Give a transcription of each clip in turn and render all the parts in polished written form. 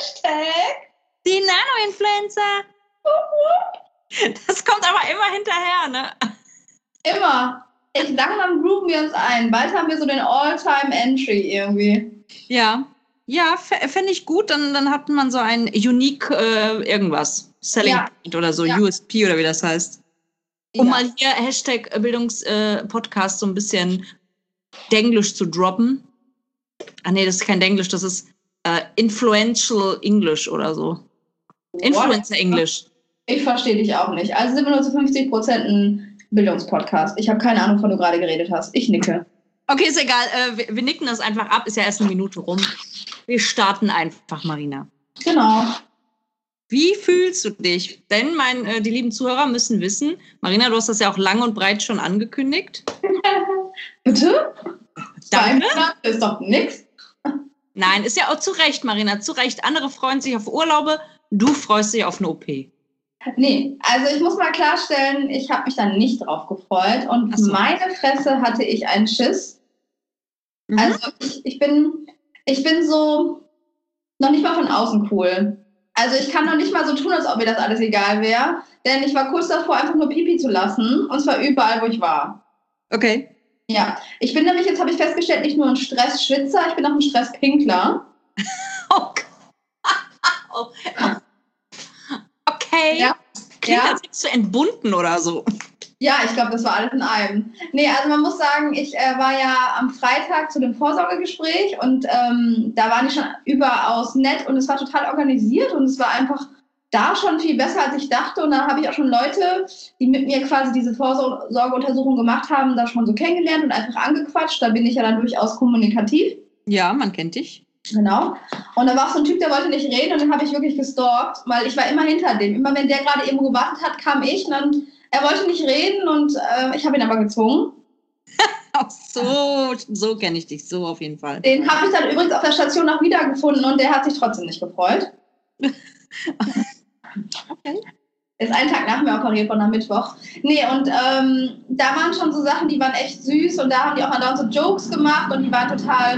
Hashtag. Die Nano-Influencer. Das kommt aber immer hinterher, ne? Immer. Langsam grooven wir uns ein. Bald haben wir so den All-Time-Entry irgendwie. Ja, fände ich gut. Dann hat man so ein Unique irgendwas. Selling Point oder so, USP oder wie das heißt. Um mal hier Hashtag Bildungspodcast so ein bisschen Denglisch zu droppen. Ah nee, das ist kein Denglisch, das ist Influential English oder so. Influencer English. Ich verstehe dich auch nicht. Also sind wir nur zu 50% ein Bildungspodcast. Ich habe keine Ahnung, wovon du gerade geredet hast. Ich nicke. Okay, ist egal. Wir nicken das einfach ab. Ist ja erst eine Minute rum. Wir starten einfach, Marina. Genau. Wie fühlst du dich? Denn die lieben Zuhörer müssen wissen, Marina, du hast das ja auch lang und breit schon angekündigt. Bitte? Danke. Ist doch nix. Nein, ist ja auch zu Recht, Marina, zu Recht. Andere freuen sich auf Urlaube, du freust dich auf eine OP. Nee, also ich muss mal klarstellen, ich habe mich da nicht drauf gefreut und meine Fresse hatte ich einen Schiss. Mhm. Also ich bin so noch nicht mal von außen cool. Also ich kann noch nicht mal so tun, als ob mir das alles egal wäre, denn ich war kurz davor, einfach nur Pipi zu lassen und zwar überall, wo ich war. Okay. Ja, ich bin nämlich, jetzt habe ich festgestellt, nicht nur ein Stressschwitzer, ich bin auch ein Stresspinkler. Okay. Ja. Klingt, als hättest du entbunden oder so. Ja, ich glaube, das war alles in einem. Nee, also man muss sagen, ich war ja am Freitag zu dem Vorsorgegespräch und da waren die schon überaus nett und es war total organisiert und es war einfach da schon viel besser, als ich dachte. Und da habe ich auch schon Leute, die mit mir quasi diese Vorsorgeuntersuchung gemacht haben, da schon so kennengelernt und einfach angequatscht. Da bin ich ja dann durchaus kommunikativ. Ja, man kennt dich. Genau. Und da war auch so ein Typ, der wollte nicht reden und den habe ich wirklich gestalkt, weil ich war immer hinter dem. Immer wenn der gerade irgendwo gewartet hat, kam ich und dann, er wollte nicht reden und ich habe ihn aber gezwungen. Ach so kenne ich dich, so auf jeden Fall. Den habe ich dann übrigens auf der Station auch wiedergefunden und der hat sich trotzdem nicht gefreut. Okay. Ist einen Tag nach mir operiert worden am Mittwoch. Nee, und da waren schon so Sachen, die waren echt süß und da haben die auch andauernd so Jokes gemacht und die waren total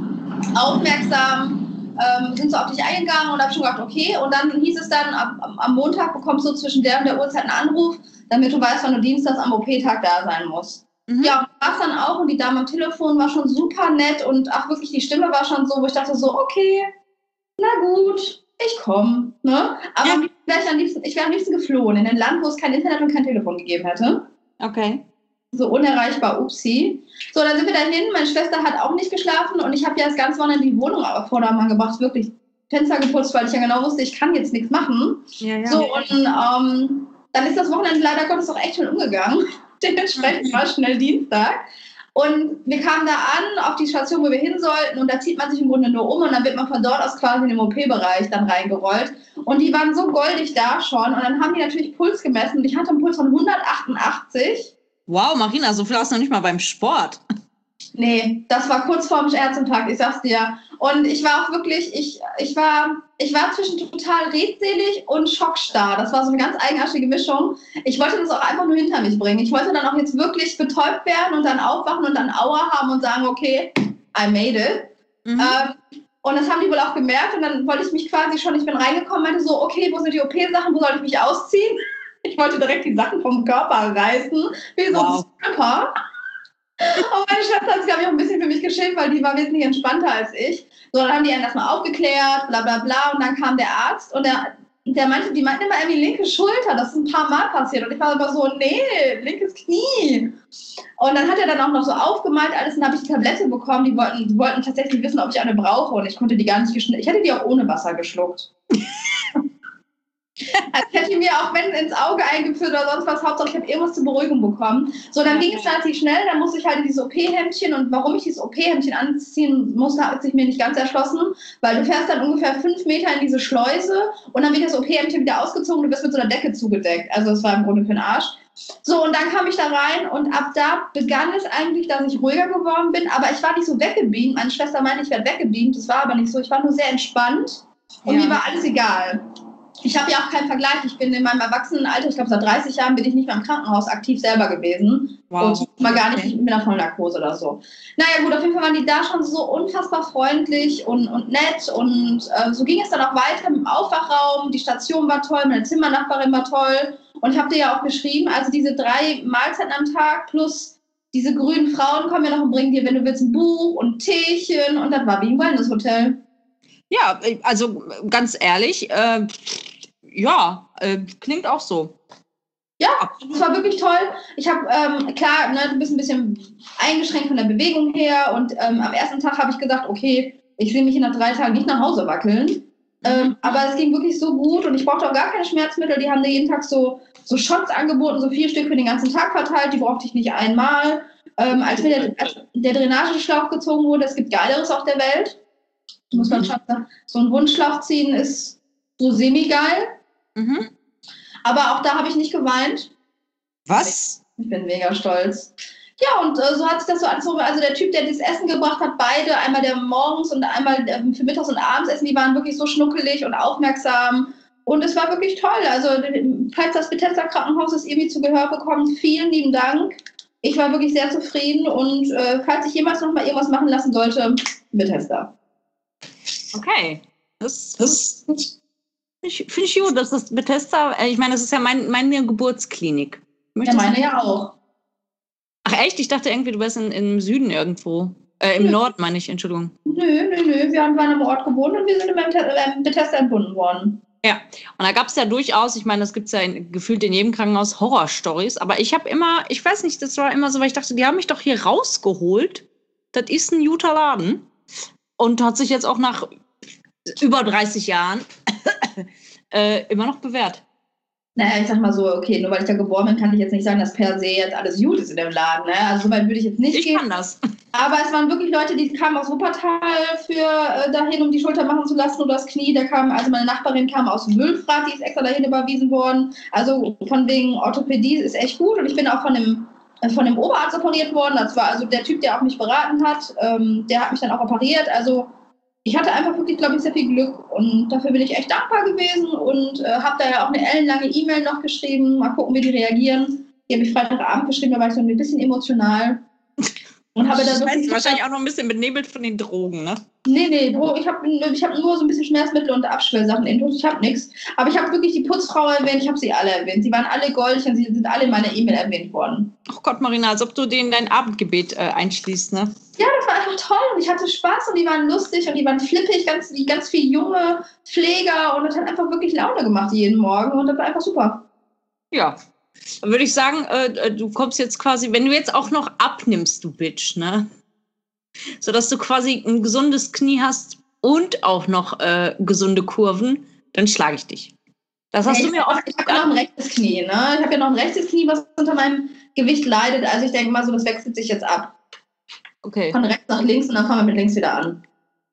aufmerksam, sind so auf dich eingegangen und da habe ich schon gedacht, okay. Und dann hieß es dann, am Montag bekommst du zwischen der und der Uhrzeit einen Anruf, damit du weißt, wann du dienstags am OP-Tag da sein musst. Mhm. Ja, und war es dann auch und die Dame am Telefon war schon super nett und auch wirklich die Stimme war schon so, wo ich dachte so, okay, na gut, ich komme. Ne? Aber ja. Ich wäre am liebsten geflohen in ein Land, wo es kein Internet und kein Telefon gegeben hätte. Okay. So unerreichbar, upsi. So, dann sind wir dahin. Meine Schwester hat auch nicht geschlafen und ich habe ja das ganze Wochenende die Wohnung auf Vordermann gebracht, wirklich Fenster geputzt, weil ich ja genau wusste, ich kann jetzt nichts machen. Ja. So, und dann ist das Wochenende leider Gottes auch echt schon umgegangen. Dementsprechend war schnell Dienstag. Und wir kamen da an, auf die Station, wo wir hin sollten und da zieht man sich im Grunde nur um und dann wird man von dort aus quasi in den OP-Bereich dann reingerollt. Und die waren so goldig da schon und dann haben die natürlich Puls gemessen und ich hatte einen Puls von 188. Wow, Marina, so viel hast du noch nicht mal beim Sport. Nee, das war kurz vorm Herzinfarkt, ich sag's dir. Und ich war auch wirklich, ich war zwischen total redselig und schockstarr. Das war so eine ganz eigenartige Mischung. Ich wollte das auch einfach nur hinter mich bringen. Ich wollte dann auch jetzt wirklich betäubt werden und dann aufwachen und dann Aua haben und sagen, okay, I made it. Mhm. Und das haben die wohl auch gemerkt und dann wollte ich mich quasi schon, ich bin reingekommen, meinte so, okay, wo sind die OP-Sachen, wo soll ich mich ausziehen? Ich wollte direkt die Sachen vom Körper reißen, wie so ein Stripper. Und meine Schwester hat sich, glaube ich, auch ein bisschen für mich geschämt, weil die war wesentlich entspannter als ich. So, dann haben die einen erstmal aufgeklärt, bla bla bla, und dann kam der Arzt und die meinten immer irgendwie linke Schulter, das ist ein paar Mal passiert. Und ich war immer so, nee, linkes Knie. Und dann hat er dann auch noch so aufgemalt alles und dann habe ich die Tablette bekommen, die wollten tatsächlich wissen, ob ich eine brauche und ich konnte die gar nicht ich hätte die auch ohne Wasser geschluckt. Also ich hätte mir auch, wenn ins Auge eingeführt oder sonst was, Hauptsache ich habe irgendwas zur Beruhigung bekommen. So, dann ging es relativ schnell, dann musste ich halt in dieses OP-Hemdchen und warum ich dieses OP-Hemdchen anziehen musste, hat sich mir nicht ganz erschlossen, weil du fährst dann ungefähr 5 Meter in diese Schleuse und dann wird das OP-Hemdchen wieder ausgezogen und du wirst mit so einer Decke zugedeckt. Also es war im Grunde für den Arsch. So, und dann kam ich da rein und ab da begann es eigentlich, dass ich ruhiger geworden bin, aber ich war nicht so weggebeamt. Meine Schwester meinte, ich werde weggebeamt, das war aber nicht so. Ich war nur sehr entspannt und mir war alles egal. Ich habe ja auch keinen Vergleich. Ich bin in meinem Erwachsenenalter, ich glaube seit 30 Jahren bin ich nicht mehr im Krankenhaus aktiv selber gewesen. Wow. Und mal gar nicht mit einer Vollnarkose oder so. Naja gut, auf jeden Fall waren die da schon so unfassbar freundlich und nett. Und so ging es dann auch weiter im Aufwachraum. Die Station war toll, meine Zimmernachbarin war toll. Und ich habe dir ja auch geschrieben, also diese 3 Mahlzeiten am Tag plus diese grünen Frauen kommen ja noch und bringen dir, wenn du willst, ein Buch und Teechen. Und das war wie ein Wellness-Hotel. Ja, also ganz ehrlich, klingt auch so. Ja, das war wirklich toll. Ich habe, klar, du bist ein bisschen eingeschränkt von der Bewegung her und am ersten Tag habe ich gesagt, okay, ich will mich in 3 Tagen nicht nach Hause wackeln. Aber es ging wirklich so gut und ich brauchte auch gar keine Schmerzmittel. Die haben mir jeden Tag so Shots angeboten, so 4 Stück für den ganzen Tag verteilt. Die brauchte ich nicht einmal. Als mir der Drainageschlauch gezogen wurde, es gibt Geileres auf der Welt. Muss man schon sagen. So ein Wundschlauch ziehen ist so semi-geil. Mhm. Aber auch da habe ich nicht geweint. Was? Ich bin mega stolz. Ja, und so hat sich das so angezogen. Also der Typ, der das Essen gebracht hat, beide, einmal der morgens und einmal für Mittags- und Abendsessen, die waren wirklich so schnuckelig und aufmerksam. Und es war wirklich toll. Also falls das Bethesda Krankenhaus es irgendwie zu Gehör bekommt, vielen lieben Dank. Ich war wirklich sehr zufrieden und falls ich jemals noch mal irgendwas machen lassen sollte, Bethesda. Okay. Das finde ich gut, dass das Bethesda, ich meine, das ist ja meine Geburtsklinik. Ja, meine ja auch. Ach echt? Ich dachte irgendwie, du wärst im Süden irgendwo. Im Norden, meine ich, Entschuldigung. Nö. Wir waren am Ort gewohnt und wir sind im Bethesda entbunden worden. Ja, und da gab es ja durchaus, ich meine, das gibt es ja gefühlt in jedem Krankenhaus, Horror-Stories, aber ich habe immer, ich weiß nicht, das war immer so, weil ich dachte, die haben mich doch hier rausgeholt. Das ist ein guter Laden. Und hat sich jetzt auch nach über 30 Jahren immer noch bewährt. Naja, ich sag mal so, okay, nur weil ich da geboren bin, kann ich jetzt nicht sagen, dass per se jetzt alles gut ist in dem Laden. Ne? Also so weit würde ich jetzt nicht gehen. Ich kann das. Aber es waren wirklich Leute, die kamen aus Wuppertal für dahin, um die Schulter machen zu lassen oder das Knie. Also meine Nachbarin kam aus Wülfrath, die ist extra dahin überwiesen worden. Also von wegen Orthopädie ist echt gut. Und ich bin auch von dem Oberarzt operiert worden. Das war also der Typ, der auch mich beraten hat. Der hat mich dann auch operiert. Also ich hatte einfach wirklich, glaube ich, sehr viel Glück und dafür bin ich echt dankbar gewesen und habe da ja auch eine ellenlange E-Mail noch geschrieben. Mal gucken, wie die reagieren. Die habe ich Freitagabend geschrieben, da war ich so ein bisschen emotional. Und habe da wirklich wahrscheinlich auch noch ein bisschen benebelt von den Drogen, ne? Nee, ich hab nur so ein bisschen Schmerzmittel und Abschwellsachen intus. Ich habe nichts. Aber ich habe wirklich die Putzfrau erwähnt, ich habe sie alle erwähnt. Sie waren alle goldig und sie sind alle in meiner E-Mail erwähnt worden. Ach Gott, Marina, als ob du denen dein Abendgebet einschließt, ne? Ja, das war einfach toll und ich hatte Spaß und die waren lustig und die waren flippig, ganz viele junge Pfleger und das hat einfach wirklich Laune gemacht jeden Morgen und das war einfach super. Ja, dann würde ich sagen, du kommst jetzt quasi, wenn du jetzt auch noch abnimmst, du Bitch, ne? Sodass du quasi ein gesundes Knie hast und auch noch gesunde Kurven, dann schlage ich dich. Das hast du mir oft gesagt. Ich habe noch ein rechtes Knie, ne? Ich habe ja noch ein rechtes Knie, was unter meinem Gewicht leidet. Also ich denke mal so, das wechselt sich jetzt ab. Okay. Von rechts nach links und dann fangen wir mit links wieder an.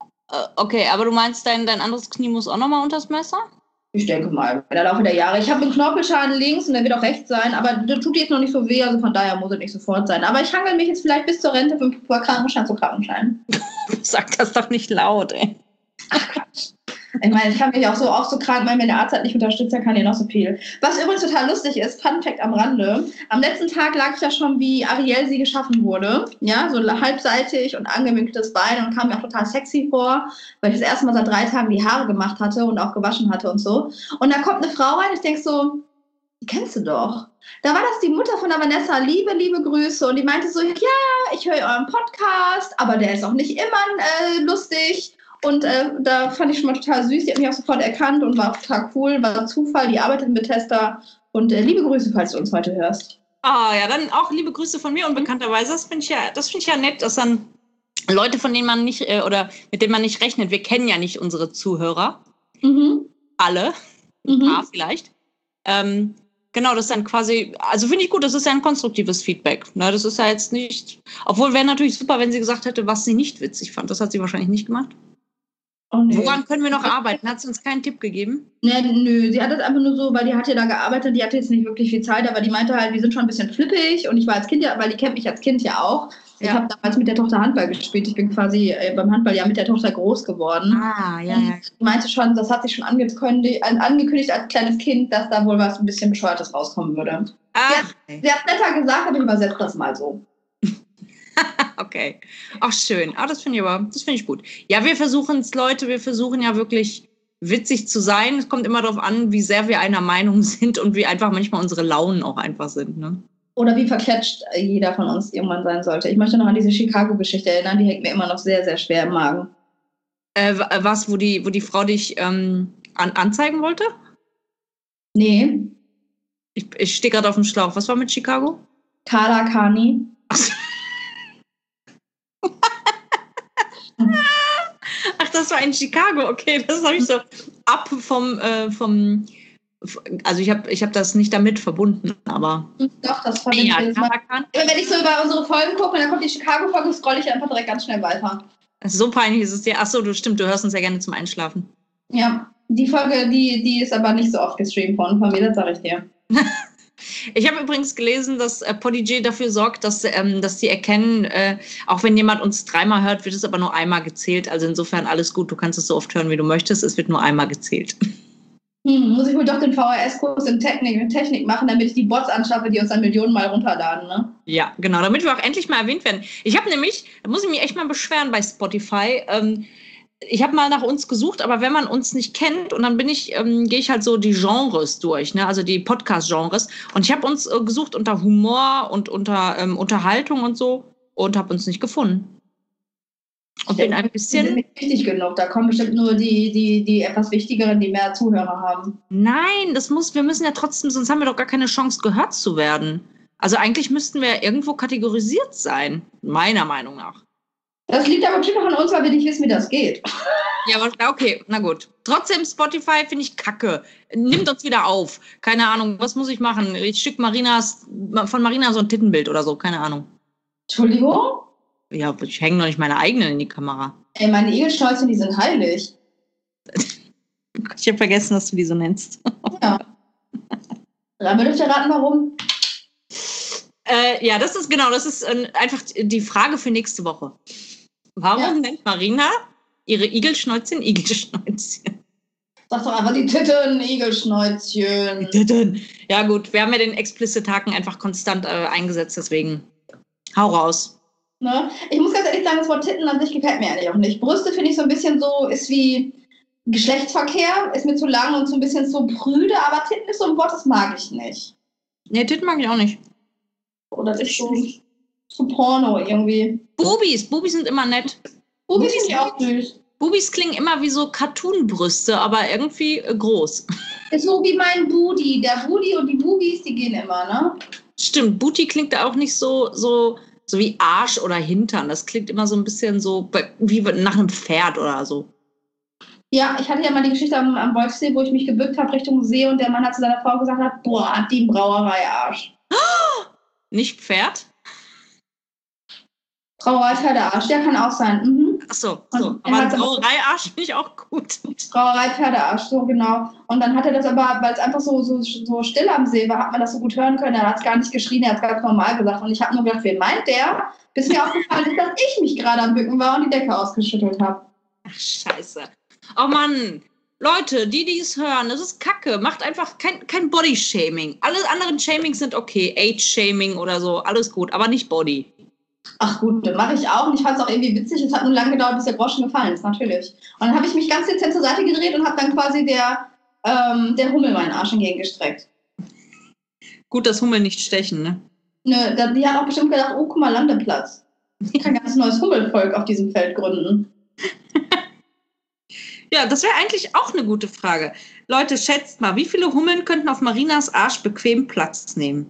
Okay, aber du meinst, dein anderes Knie muss auch nochmal unters Messer? Ich denke mal, in der Laufe der Jahre. Ich habe einen Knorpelschaden links und der wird auch rechts sein, aber der tut jetzt noch nicht so weh, also von daher muss es nicht sofort sein. Aber ich hangel mich jetzt vielleicht bis zur Rente von Krankenschein zu Krankenschein. Sag das doch nicht laut, ey. Ach Quatsch. Ich meine, ich kann mich auch so krank machen, wenn der Arzt halt nicht unterstützt, dann kann ja noch so viel. Was übrigens total lustig ist, Fun Fact am Rande, am letzten Tag lag ich ja schon, wie Ariel sie geschaffen wurde, ja, so halbseitig und angeminktes Bein und kam mir auch total sexy vor, weil ich das erste Mal seit 3 Tagen die Haare gemacht hatte und auch gewaschen hatte und so. Und da kommt eine Frau rein, ich denke so, die kennst du doch. Da war das die Mutter von der Vanessa, liebe Grüße. Und die meinte so, ja, ich höre euren Podcast, aber der ist auch nicht immer lustig. Und da fand ich schon mal total süß. Die hat mich auch sofort erkannt und war total cool. War Zufall, die arbeitet in Bethesda. Und liebe Grüße, falls du uns heute hörst. Ah, ja, dann auch liebe Grüße von mir. Und bekannterweise, das finde ich ja nett, dass dann Leute, von denen man nicht, oder mit denen man nicht rechnet, wir kennen ja nicht unsere Zuhörer. Mhm. Alle. Ein paar vielleicht. Genau, das ist dann quasi, also finde ich gut, das ist ja ein konstruktives Feedback. Ne, das ist ja jetzt nicht, obwohl wäre natürlich super, wenn sie gesagt hätte, was sie nicht witzig fand. Das hat sie wahrscheinlich nicht gemacht. Oh, nee. Woran können wir noch arbeiten? Hat sie uns keinen Tipp gegeben? Nee, nö, sie hat das einfach nur so, weil die hat ja da gearbeitet, die hatte jetzt nicht wirklich viel Zeit, aber die meinte halt, wir sind schon ein bisschen flippig und ich war als Kind ja, weil die kennt mich als Kind ja auch. Ja. Ich habe damals mit der Tochter Handball gespielt. Ich bin quasi beim Handball ja mit der Tochter groß geworden. Ah, ja. Ich meinte schon, das hat sich schon angekündigt als kleines Kind, dass da wohl was ein bisschen Bescheuertes rauskommen würde. Sie hat netter gesagt, aber ich übersetze das mal so. Okay. Ach, schön. Das finde ich gut. Ja, wir versuchen es, Leute, wir versuchen ja wirklich witzig zu sein. Es kommt immer darauf an, wie sehr wir einer Meinung sind und wie einfach manchmal unsere Launen auch einfach sind, ne? Oder wie verklatscht jeder von uns irgendwann sein sollte. Ich möchte noch an diese Chicago-Geschichte erinnern, die hängt mir immer noch sehr, sehr schwer im Magen. Was, wo die Frau dich anzeigen wollte? Nee. Ich stehe gerade auf dem Schlauch. Was war mit Chicago? Carla Carney. Ach, das war in Chicago. Okay, das habe ich so ab vom also ich hab das nicht damit verbunden, aber... Doch, das verbinde ich. Wenn ich so über unsere Folgen gucke und dann kommt die Chicago-Folge, scrolle ich einfach direkt ganz schnell weiter. So peinlich ist es dir. Achso, du hörst uns ja gerne zum Einschlafen. Ja, die Folge, die ist aber nicht so oft gestreamt worden von mir, das sage ich dir. Ich habe übrigens gelesen, dass Podigy dafür sorgt, dass die erkennen, auch wenn jemand uns 3-mal hört, wird es aber nur einmal gezählt. Also insofern alles gut, du kannst es so oft hören, wie du möchtest. Es wird nur einmal gezählt. Muss ich wohl doch den VHS-Kurs in Technik machen, damit ich die Bots anschaffe, die uns dann Millionen Mal runterladen, ne? Ja, genau, damit wir auch endlich mal erwähnt werden. Ich habe nämlich, da muss ich mich echt mal beschweren bei Spotify, ich habe mal nach uns gesucht, aber wenn man uns nicht kennt, und dann gehe ich halt so die Genres durch, ne? Also die Podcast-Genres, und ich habe uns gesucht unter Humor und unter Unterhaltung und so und habe uns nicht gefunden. Und bin ein bisschen... Die sind nicht wichtig genug, da kommen bestimmt nur die etwas wichtigeren, die mehr Zuhörer haben. Nein, wir müssen ja trotzdem, sonst haben wir doch gar keine Chance, gehört zu werden. Also eigentlich müssten wir irgendwo kategorisiert sein, meiner Meinung nach. Das liegt aber bestimmt noch an uns, weil wir nicht wissen, wie das geht. Ja, aber okay, na gut. Trotzdem, Spotify finde ich kacke. Nimmt uns wieder auf. Keine Ahnung, was muss ich machen? Ich schicke von Marina so ein Tittenbild oder so, keine Ahnung. Entschuldigung? Ja, ich hänge noch nicht meine eigenen in die Kamera. Ey, meine Igelschnäuzchen, die sind heilig. Ich habe vergessen, dass du die so nennst. Ja. Dann dürft ihr raten, warum? Ja, das ist einfach die Frage für nächste Woche. Warum nennt Marina ihre Igelschnäuzchen Igelschnäuzchen? Sag doch einfach die Titten, Igelschnäuzchen. Die Titten. Ja gut, wir haben ja den Explicit-Haken einfach konstant eingesetzt, deswegen hau raus. Ne? Ich muss ganz ehrlich sagen, das Wort Titten an sich gefällt mir eigentlich auch nicht. Brüste finde ich so ein bisschen so, ist wie Geschlechtsverkehr, ist mir zu lang und so ein bisschen so prüde, aber Titten ist so ein Wort, das mag ich nicht. Nee, Titten mag ich auch nicht. Oder das ist so Porno irgendwie. Bubis sind immer nett. Bubis sind ja auch süß. Bubis klingen immer wie so Cartoon-Brüste, aber irgendwie groß. Ist so wie mein Booty. Der Booty und die Bubis, die gehen immer, ne? Stimmt, Booty klingt auch nicht so wie Arsch oder Hintern. Das klingt immer so ein bisschen so wie nach einem Pferd oder so. Ja, ich hatte ja mal die Geschichte am Wolfsee, wo ich mich gebückt habe Richtung See und der Mann hat zu seiner Frau gesagt, boah, hat die Brauerei Arsch. Nicht Pferd? Brauerei Pferdearsch, der kann auch sein. Mhm. Ach so. Aber Brauerei-Arsch finde ich auch gut. Brauerei Pferdearsch, so genau. Und dann hat er das aber, weil es einfach so still am See war, hat man das so gut hören können. Er hat es gar nicht geschrien, er hat es ganz normal gesagt. Und ich habe nur gedacht, wen meint der? Bis mir aufgefallen ist, dass ich mich gerade am Bücken war und die Decke ausgeschüttelt habe. Ach, scheiße. Oh Mann. Leute, die es hören, das ist Kacke. Macht einfach kein Body-Shaming. Alle anderen Shamings sind okay. Age-Shaming oder so, alles gut, aber nicht Body. Ach gut, das mache ich auch und ich fand es auch irgendwie witzig. Es hat nur lange gedauert, bis der Groschen gefallen ist, natürlich. Und dann habe ich mich ganz dezent zur Seite gedreht und habe dann quasi der Hummel meinen Arsch entgegengestreckt. Gut, dass Hummeln nicht stechen, ne? Nö, die hat auch bestimmt gedacht, oh, guck mal, Landeplatz. Ich kann ein ganz neues Hummelvolk auf diesem Feld gründen. Ja, das wäre eigentlich auch eine gute Frage. Leute, schätzt mal, wie viele Hummeln könnten auf Marinas Arsch bequem Platz nehmen?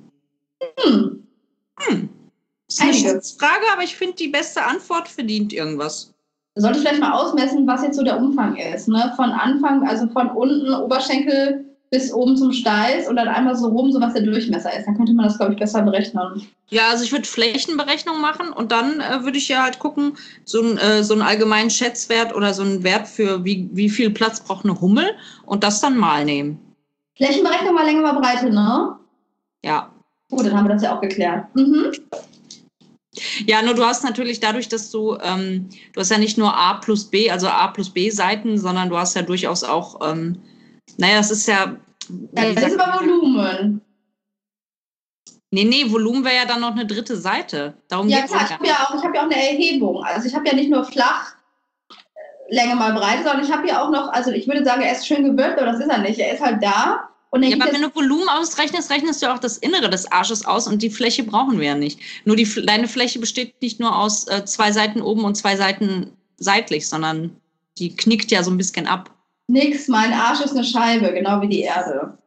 Das ist eine Schätzfrage, aber ich finde, die beste Antwort verdient irgendwas. Sollte ich vielleicht mal ausmessen, was jetzt so der Umfang ist, ne? Von Anfang, also von unten, Oberschenkel bis oben zum Steiß und dann einmal so rum, so was der Durchmesser ist. Dann könnte man das, glaube ich, besser berechnen. Ja, also ich würde Flächenberechnung machen und dann würde ich ja halt gucken, so einen allgemeinen Schätzwert oder so einen Wert für wie viel Platz braucht eine Hummel und das dann mal nehmen. Flächenberechnung mal Länge mal Breite, ne? Ja. Gut, dann haben wir das ja auch geklärt. Mhm. Ja, nur du hast natürlich dadurch, dass du hast ja nicht nur A plus B, also A plus B Seiten, sondern du hast ja durchaus auch, das ist ja... Ja, das ist aber Volumen. Nee, Volumen wäre ja dann noch eine dritte Seite. Darum ja, klar, ich habe ja auch eine Erhebung. Also ich habe ja nicht nur flach Länge mal Breite, sondern ich habe ja auch noch, also ich würde sagen, er ist schön gewölbt, aber das ist er nicht. Er ist halt da. Und ja, aber wenn du Volumen ausrechnest, rechnest du auch das Innere des Arsches aus und die Fläche brauchen wir ja nicht. Nur deine Fläche besteht nicht nur aus 2 Seiten oben und 2 Seiten seitlich, sondern die knickt ja so ein bisschen ab. Nix, mein Arsch ist eine Scheibe, genau wie die Erde.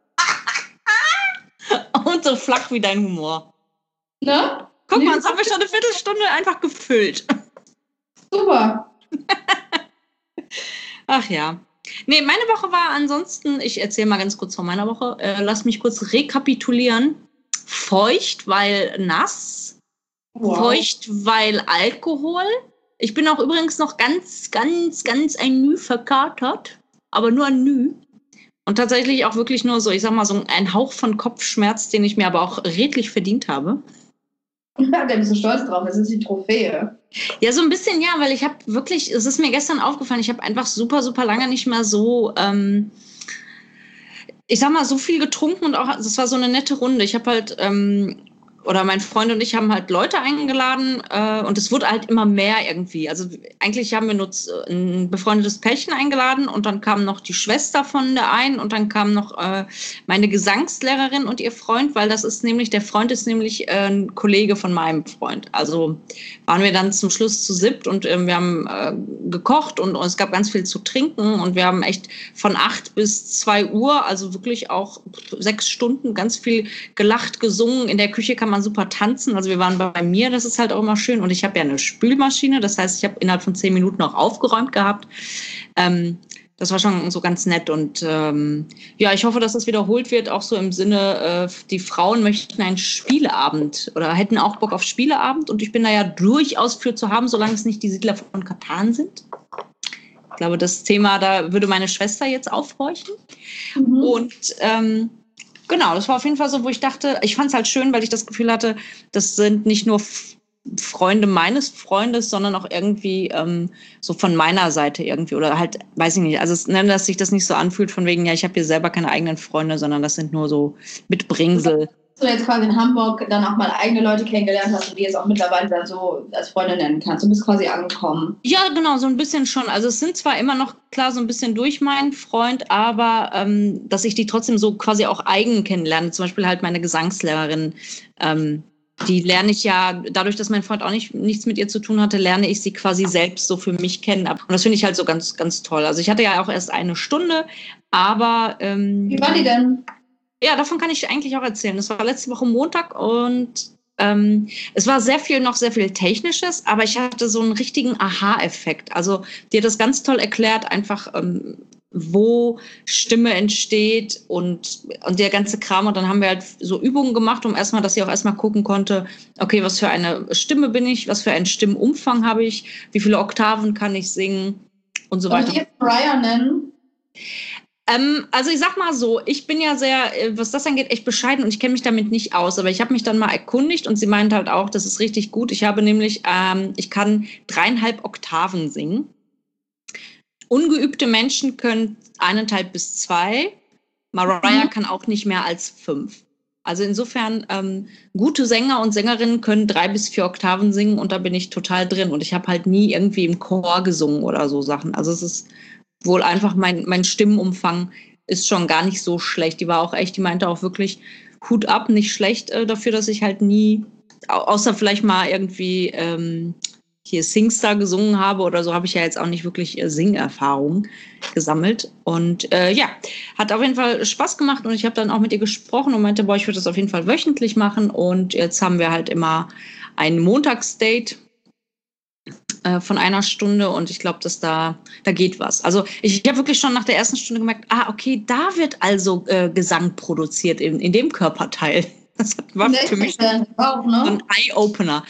Und so flach wie dein Humor. Ne? Guck mal, jetzt haben wir schon eine Viertelstunde einfach gefüllt. Super. Ach ja. Nee, meine Woche war ansonsten, ich erzähle mal ganz kurz von meiner Woche, lass mich kurz rekapitulieren. Feucht, weil nass. Wow. Feucht, weil Alkohol. Ich bin auch übrigens noch ganz ein Müh verkatert, aber nur ein Müh. Und tatsächlich auch wirklich nur so, ich sag mal, so ein Hauch von Kopfschmerz, den ich mir aber auch redlich verdient habe. Ja, da bist du stolz drauf, das ist die Trophäe. Ja, so ein bisschen, ja, weil ich habe wirklich, es ist mir gestern aufgefallen, ich habe einfach super lange nicht mehr so, ich sag mal, so viel getrunken und auch, das war so eine nette Runde. Ich habe halt, oder mein Freund und ich haben halt Leute eingeladen und es wurde halt immer mehr irgendwie. Also eigentlich haben wir nur ein befreundetes Pärchen eingeladen und dann kam noch die Schwester von der einen und dann kam noch meine Gesangslehrerin und ihr Freund, weil der Freund ist nämlich ein Kollege von meinem Freund. Also waren wir dann zum Schluss zu 7 und wir haben gekocht und es gab ganz viel zu trinken und wir haben echt von 8 bis 2 Uhr, also wirklich auch 6 Stunden ganz viel gelacht, gesungen. In der Küche kann man super tanzen. Also wir waren bei mir, das ist halt auch immer schön. Und ich habe ja eine Spülmaschine, das heißt, ich habe innerhalb von 10 Minuten auch aufgeräumt gehabt. Das war schon so ganz nett. Und ich hoffe, dass das wiederholt wird, auch so im Sinne, die Frauen möchten einen Spieleabend oder hätten auch Bock auf Spieleabend. Und ich bin da ja durchaus für zu haben, solange es nicht die Siedler von Catan sind. Ich glaube, das Thema, da würde meine Schwester jetzt aufhorchen. Mhm. Und genau, das war auf jeden Fall so, wo ich dachte, ich fand es halt schön, weil ich das Gefühl hatte, das sind nicht nur Freunde meines Freundes, sondern auch irgendwie so von meiner Seite irgendwie oder halt, weiß ich nicht, also dass sich das nicht so anfühlt von wegen, ja, ich habe hier selber keine eigenen Freunde, sondern das sind nur so Mitbringsel. Du jetzt quasi in Hamburg dann auch mal eigene Leute kennengelernt hast und die jetzt auch mittlerweile dann so als Freunde nennen kannst. Du bist quasi angekommen. Ja, genau, so ein bisschen schon. Also es sind zwar immer noch, klar, so ein bisschen durch meinen Freund, aber dass ich die trotzdem so quasi auch eigen kennenlerne. Zum Beispiel halt meine Gesangslehrerin, die lerne ich ja, dadurch, dass mein Freund auch nichts mit ihr zu tun hatte, lerne ich sie quasi selbst so für mich kennen. Und das finde ich halt so ganz, ganz toll. Also ich hatte ja auch erst 1 Stunde, aber... Wie war die denn? Ja, davon kann ich eigentlich auch erzählen. Das war letzte Woche Montag und es war sehr viel Technisches, aber ich hatte so einen richtigen Aha-Effekt. Also die hat das ganz toll erklärt, einfach wo Stimme entsteht und der ganze Kram. Und dann haben wir halt so Übungen gemacht, dass sie auch erstmal gucken konnte, okay, was für eine Stimme bin ich, was für einen Stimmumfang habe ich, wie viele Oktaven kann ich singen und so weiter. Soll ich jetzt Mariah nennen? Also ich sag mal so, ich bin ja sehr, was das angeht, echt bescheiden und ich kenne mich damit nicht aus, aber ich habe mich dann mal erkundigt und sie meint halt auch, das ist richtig gut. Ich habe nämlich, ich kann 3,5 Oktaven singen. Ungeübte Menschen können 1,5 bis 2. Mariah kann auch nicht mehr als 5. Also insofern, gute Sänger und Sängerinnen können 3 bis 4 Oktaven singen und da bin ich total drin und ich habe halt nie irgendwie im Chor gesungen oder so Sachen. Also es ist wohl einfach mein Stimmenumfang ist schon gar nicht so schlecht. Die meinte auch wirklich Hut ab, nicht schlecht dafür, dass ich halt nie, außer vielleicht mal irgendwie hier Singstar gesungen habe oder so, habe ich ja jetzt auch nicht wirklich Singerfahrung gesammelt. Und hat auf jeden Fall Spaß gemacht und ich habe dann auch mit ihr gesprochen und meinte, ich würde das auf jeden Fall wöchentlich machen und jetzt haben wir halt immer ein Montagsdate. von 1 Stunde und ich glaube, dass da geht was. Also ich habe wirklich schon nach der ersten Stunde gemerkt, okay, da wird also Gesang produziert in dem Körperteil. Das war für mich auch, ne? So ein Eye-Opener.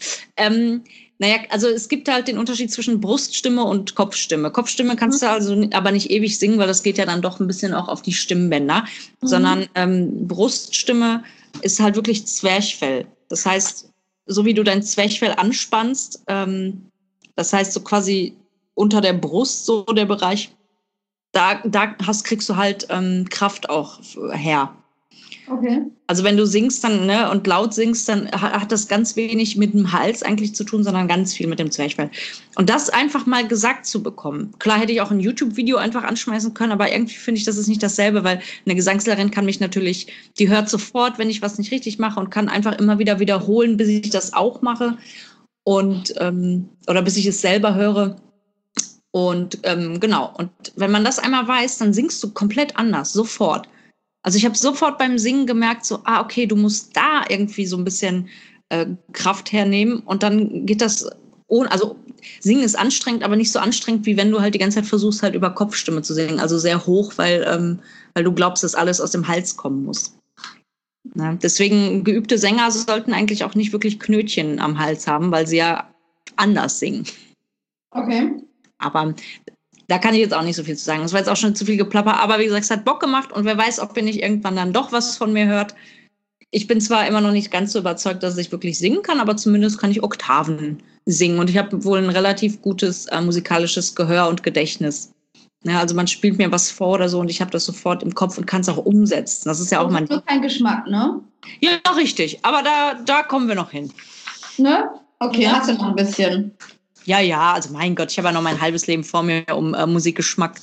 Also es gibt halt den Unterschied zwischen Bruststimme und Kopfstimme. Kopfstimme kannst du also aber nicht ewig singen, weil das geht ja dann doch ein bisschen auch auf die Stimmbänder, sondern Bruststimme ist halt wirklich Zwerchfell. Das heißt, so wie du dein Zwerchfell anspannst, das heißt so quasi unter der Brust, so der Bereich, da kriegst du halt Kraft auch her. Okay. Also wenn du singst dann und laut singst, dann hat das ganz wenig mit dem Hals eigentlich zu tun, sondern ganz viel mit dem Zwerchfell. Und das einfach mal gesagt zu bekommen. Klar hätte ich auch ein YouTube-Video einfach anschmeißen können, aber irgendwie finde ich, das ist nicht dasselbe, weil eine Gesangslehrerin kann mich natürlich, die hört sofort, wenn ich was nicht richtig mache und kann einfach immer wieder wiederholen, bis ich das auch mache und oder bis ich es selber höre. Und genau. Und wenn man das einmal weiß, dann singst du komplett anders, sofort. Also ich habe sofort beim Singen gemerkt, so, okay, du musst da irgendwie so ein bisschen Kraft hernehmen und dann geht das also Singen ist anstrengend, aber nicht so anstrengend, wie wenn du halt die ganze Zeit versuchst, halt über Kopfstimme zu singen, also sehr hoch, weil du glaubst, dass alles aus dem Hals kommen muss. Ja, deswegen geübte Sänger sollten eigentlich auch nicht wirklich Knötchen am Hals haben, weil sie ja anders singen. Okay. Aber da kann ich jetzt auch nicht so viel zu sagen. Das war jetzt auch schon zu viel Geplapper. Aber wie gesagt, es hat Bock gemacht. Und wer weiß, ob ihr nicht irgendwann dann doch was von mir hört. Ich bin zwar immer noch nicht ganz so überzeugt, dass ich wirklich singen kann, aber zumindest kann ich Oktaven singen. Und ich habe wohl ein relativ gutes musikalisches Gehör und Gedächtnis. Ja, also man spielt mir was vor oder so und ich habe das sofort im Kopf und kann es auch umsetzen. Das ist ja auch mein... Das ist nur kein Geschmack, ne? Ja, richtig. Aber da kommen wir noch hin. Ne? Okay, ja. Hast du noch ein bisschen... Ja, also mein Gott, ich habe ja noch mein halbes Leben vor mir, um Musikgeschmack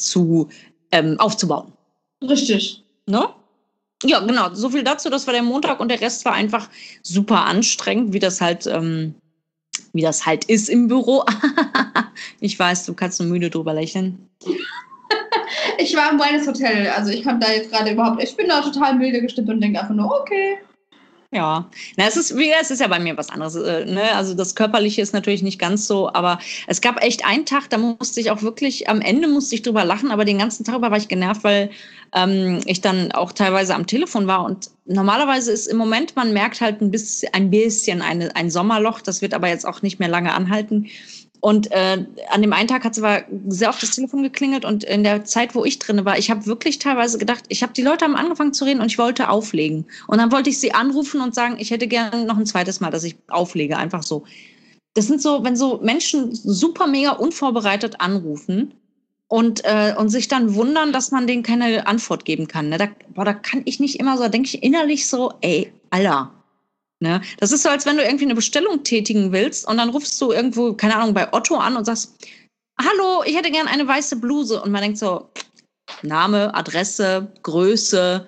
aufzubauen. Richtig. Ne? Ja, genau, so viel dazu, das war der Montag und der Rest war einfach super anstrengend, wie das halt ist im Büro. Ich weiß, du kannst nur müde drüber lächeln. Ich war im Wellness Hotel, also ich kann da jetzt gerade ich bin da total milde gestimmt und denke einfach nur, okay. Ja, es ist ja bei mir was anderes. Also das Körperliche ist natürlich nicht ganz so, aber es gab echt einen Tag, da musste ich auch wirklich, am Ende musste ich drüber lachen, aber den ganzen Tag über war ich genervt, weil ich dann auch teilweise am Telefon war und normalerweise ist im Moment, man merkt halt ein bisschen ein Sommerloch, das wird aber jetzt auch nicht mehr lange anhalten. Und an dem einen Tag hat es aber sehr oft das Telefon geklingelt und in der Zeit, wo ich drin war, ich habe wirklich teilweise gedacht, die Leute haben angefangen zu reden und ich wollte auflegen. Und dann wollte ich sie anrufen und sagen, ich hätte gerne noch ein zweites Mal, dass ich auflege, einfach so. Das sind so, wenn so Menschen super mega unvorbereitet anrufen und sich dann wundern, dass man denen keine Antwort geben kann. Ne? Da kann ich nicht immer so, da denke ich innerlich so, ey, Alter. Ne? Das ist so, als wenn du irgendwie eine Bestellung tätigen willst und dann rufst du irgendwo, keine Ahnung, bei Otto an und sagst, hallo, ich hätte gern eine weiße Bluse. Und man denkt so, Name, Adresse, Größe,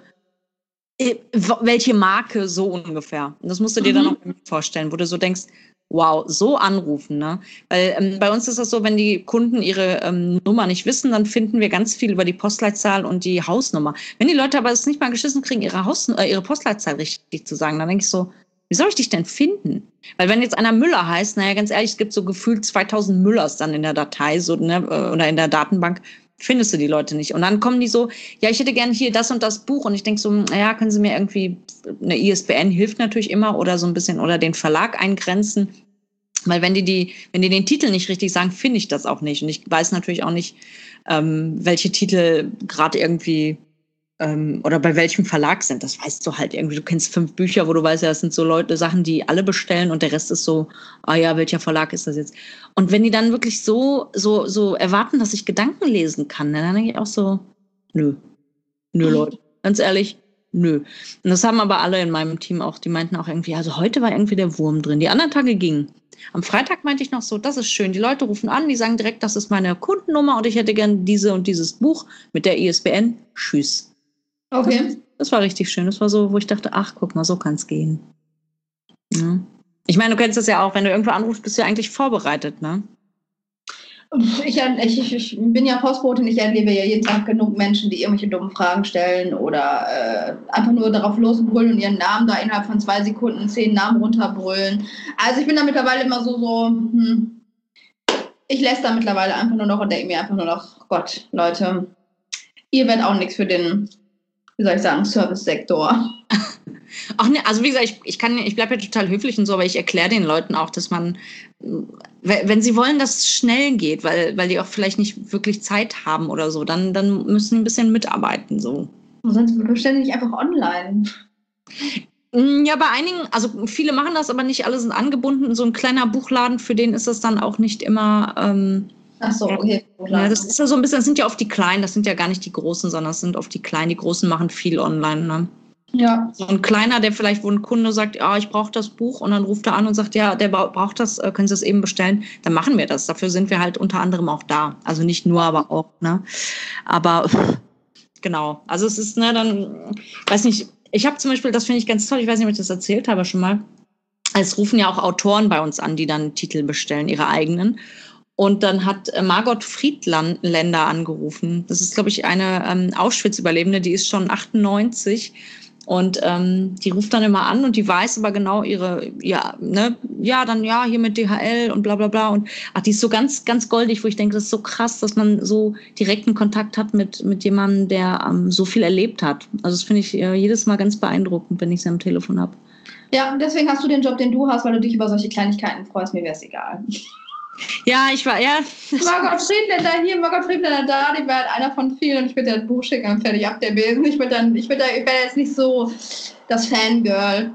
welche Marke, so ungefähr. Und das musst du dir dann auch vorstellen, wo du so denkst, wow, so anrufen. Ne? Weil bei uns ist das so, wenn die Kunden ihre Nummer nicht wissen, dann finden wir ganz viel über die Postleitzahl und die Hausnummer. Wenn die Leute aber es nicht mal geschissen kriegen, ihre Postleitzahl richtig zu sagen, dann denke ich so, wie soll ich dich denn finden? Weil wenn jetzt einer Müller heißt, naja, ganz ehrlich, es gibt so gefühlt 2000 Müllers dann in der Datei so, ne, oder in der Datenbank, findest du die Leute nicht. Und dann kommen die so, ja, ich hätte gerne hier das und das Buch. Und ich denke so, naja, können Sie mir irgendwie, eine ISBN hilft natürlich immer oder so ein bisschen, oder den Verlag eingrenzen. Weil wenn die den Titel nicht richtig sagen, finde ich das auch nicht. Und ich weiß natürlich auch nicht, welche Titel gerade irgendwie oder bei welchem Verlag sind. Das weißt du halt irgendwie. Du kennst 5 Bücher, wo du weißt, ja, das sind so Sachen, die alle bestellen und der Rest ist so, welcher Verlag ist das jetzt? Und wenn die dann wirklich so erwarten, dass ich Gedanken lesen kann, dann denke ich auch so, nö, Leute, ganz ehrlich, nö. Und das haben aber alle in meinem Team auch, die meinten auch irgendwie, also heute war irgendwie der Wurm drin. Die anderen Tage gingen. Am Freitag meinte ich noch so, das ist schön. Die Leute rufen an, die sagen direkt, das ist meine Kundennummer und ich hätte gern diese und dieses Buch mit der ISBN. Tschüss. Okay. Das war richtig schön. Das war so, wo ich dachte, ach, guck mal, so kann es gehen. Ja. Ich meine, du kennst das ja auch, wenn du irgendwo anrufst, bist du ja eigentlich vorbereitet, ne? Ich bin ja Postbotin, ich erlebe ja jeden Tag genug Menschen, die irgendwelche dummen Fragen stellen oder einfach nur darauf losbrüllen und ihren Namen da innerhalb von 2 Sekunden 10 Namen runterbrüllen. Also ich bin da mittlerweile immer so, Ich lässt da mittlerweile einfach nur noch und denke mir einfach nur noch, Gott, Leute, ihr werdet auch nichts für den, wie soll ich sagen, Service-Sektor. Ach ne, also wie gesagt, ich bleibe ja total höflich und so, aber ich erkläre den Leuten auch, dass man, wenn sie wollen, dass es schnell geht, weil die auch vielleicht nicht wirklich Zeit haben oder so, dann müssen sie ein bisschen mitarbeiten so. Sonst bestellen die nicht einfach online. Ja, bei einigen, also viele machen das, aber nicht alle sind angebunden. So ein kleiner Buchladen, für den ist das dann auch nicht immer. Ach so, okay. Ja, das ist ja so ein bisschen, das sind ja oft die Kleinen, das sind ja gar nicht die Großen, sondern das sind oft die Kleinen. Die Großen machen viel online, ne? Ja. So ein Kleiner, der vielleicht, wo ein Kunde sagt, ja, ich brauche das Buch und dann ruft er an und sagt, ja, der braucht das, können Sie das eben bestellen? Dann machen wir das. Dafür sind wir halt unter anderem auch da. Also nicht nur, aber auch, ne? Aber genau. Also es ist, ne, dann, weiß nicht, ich habe zum Beispiel, das finde ich ganz toll, ich weiß nicht, ob ich das erzählt habe schon mal, es rufen ja auch Autoren bei uns an, die dann Titel bestellen, ihre eigenen. Und dann hat Margot Friedländer angerufen. Das ist, glaube ich, eine Auschwitz-Überlebende, die ist schon 98. Und die ruft dann immer an und die weiß aber genau ihre, hier mit DHL und bla bla bla. Und die ist so ganz, ganz goldig, wo ich denke, das ist so krass, dass man so direkten Kontakt hat mit jemandem, der so viel erlebt hat. Also das finde ich jedes Mal ganz beeindruckend, wenn ich sie am Telefon habe. Ja, deswegen hast du den Job, den du hast, weil du dich über solche Kleinigkeiten freust. Mir wäre es egal. Ja, ich war, ja. Margot Friedländer hier, Margot Friedländer da, die wäre halt einer von vielen und ich würde das Buch schicken und fertig ab der Besen. Ich wäre jetzt nicht so das Fangirl.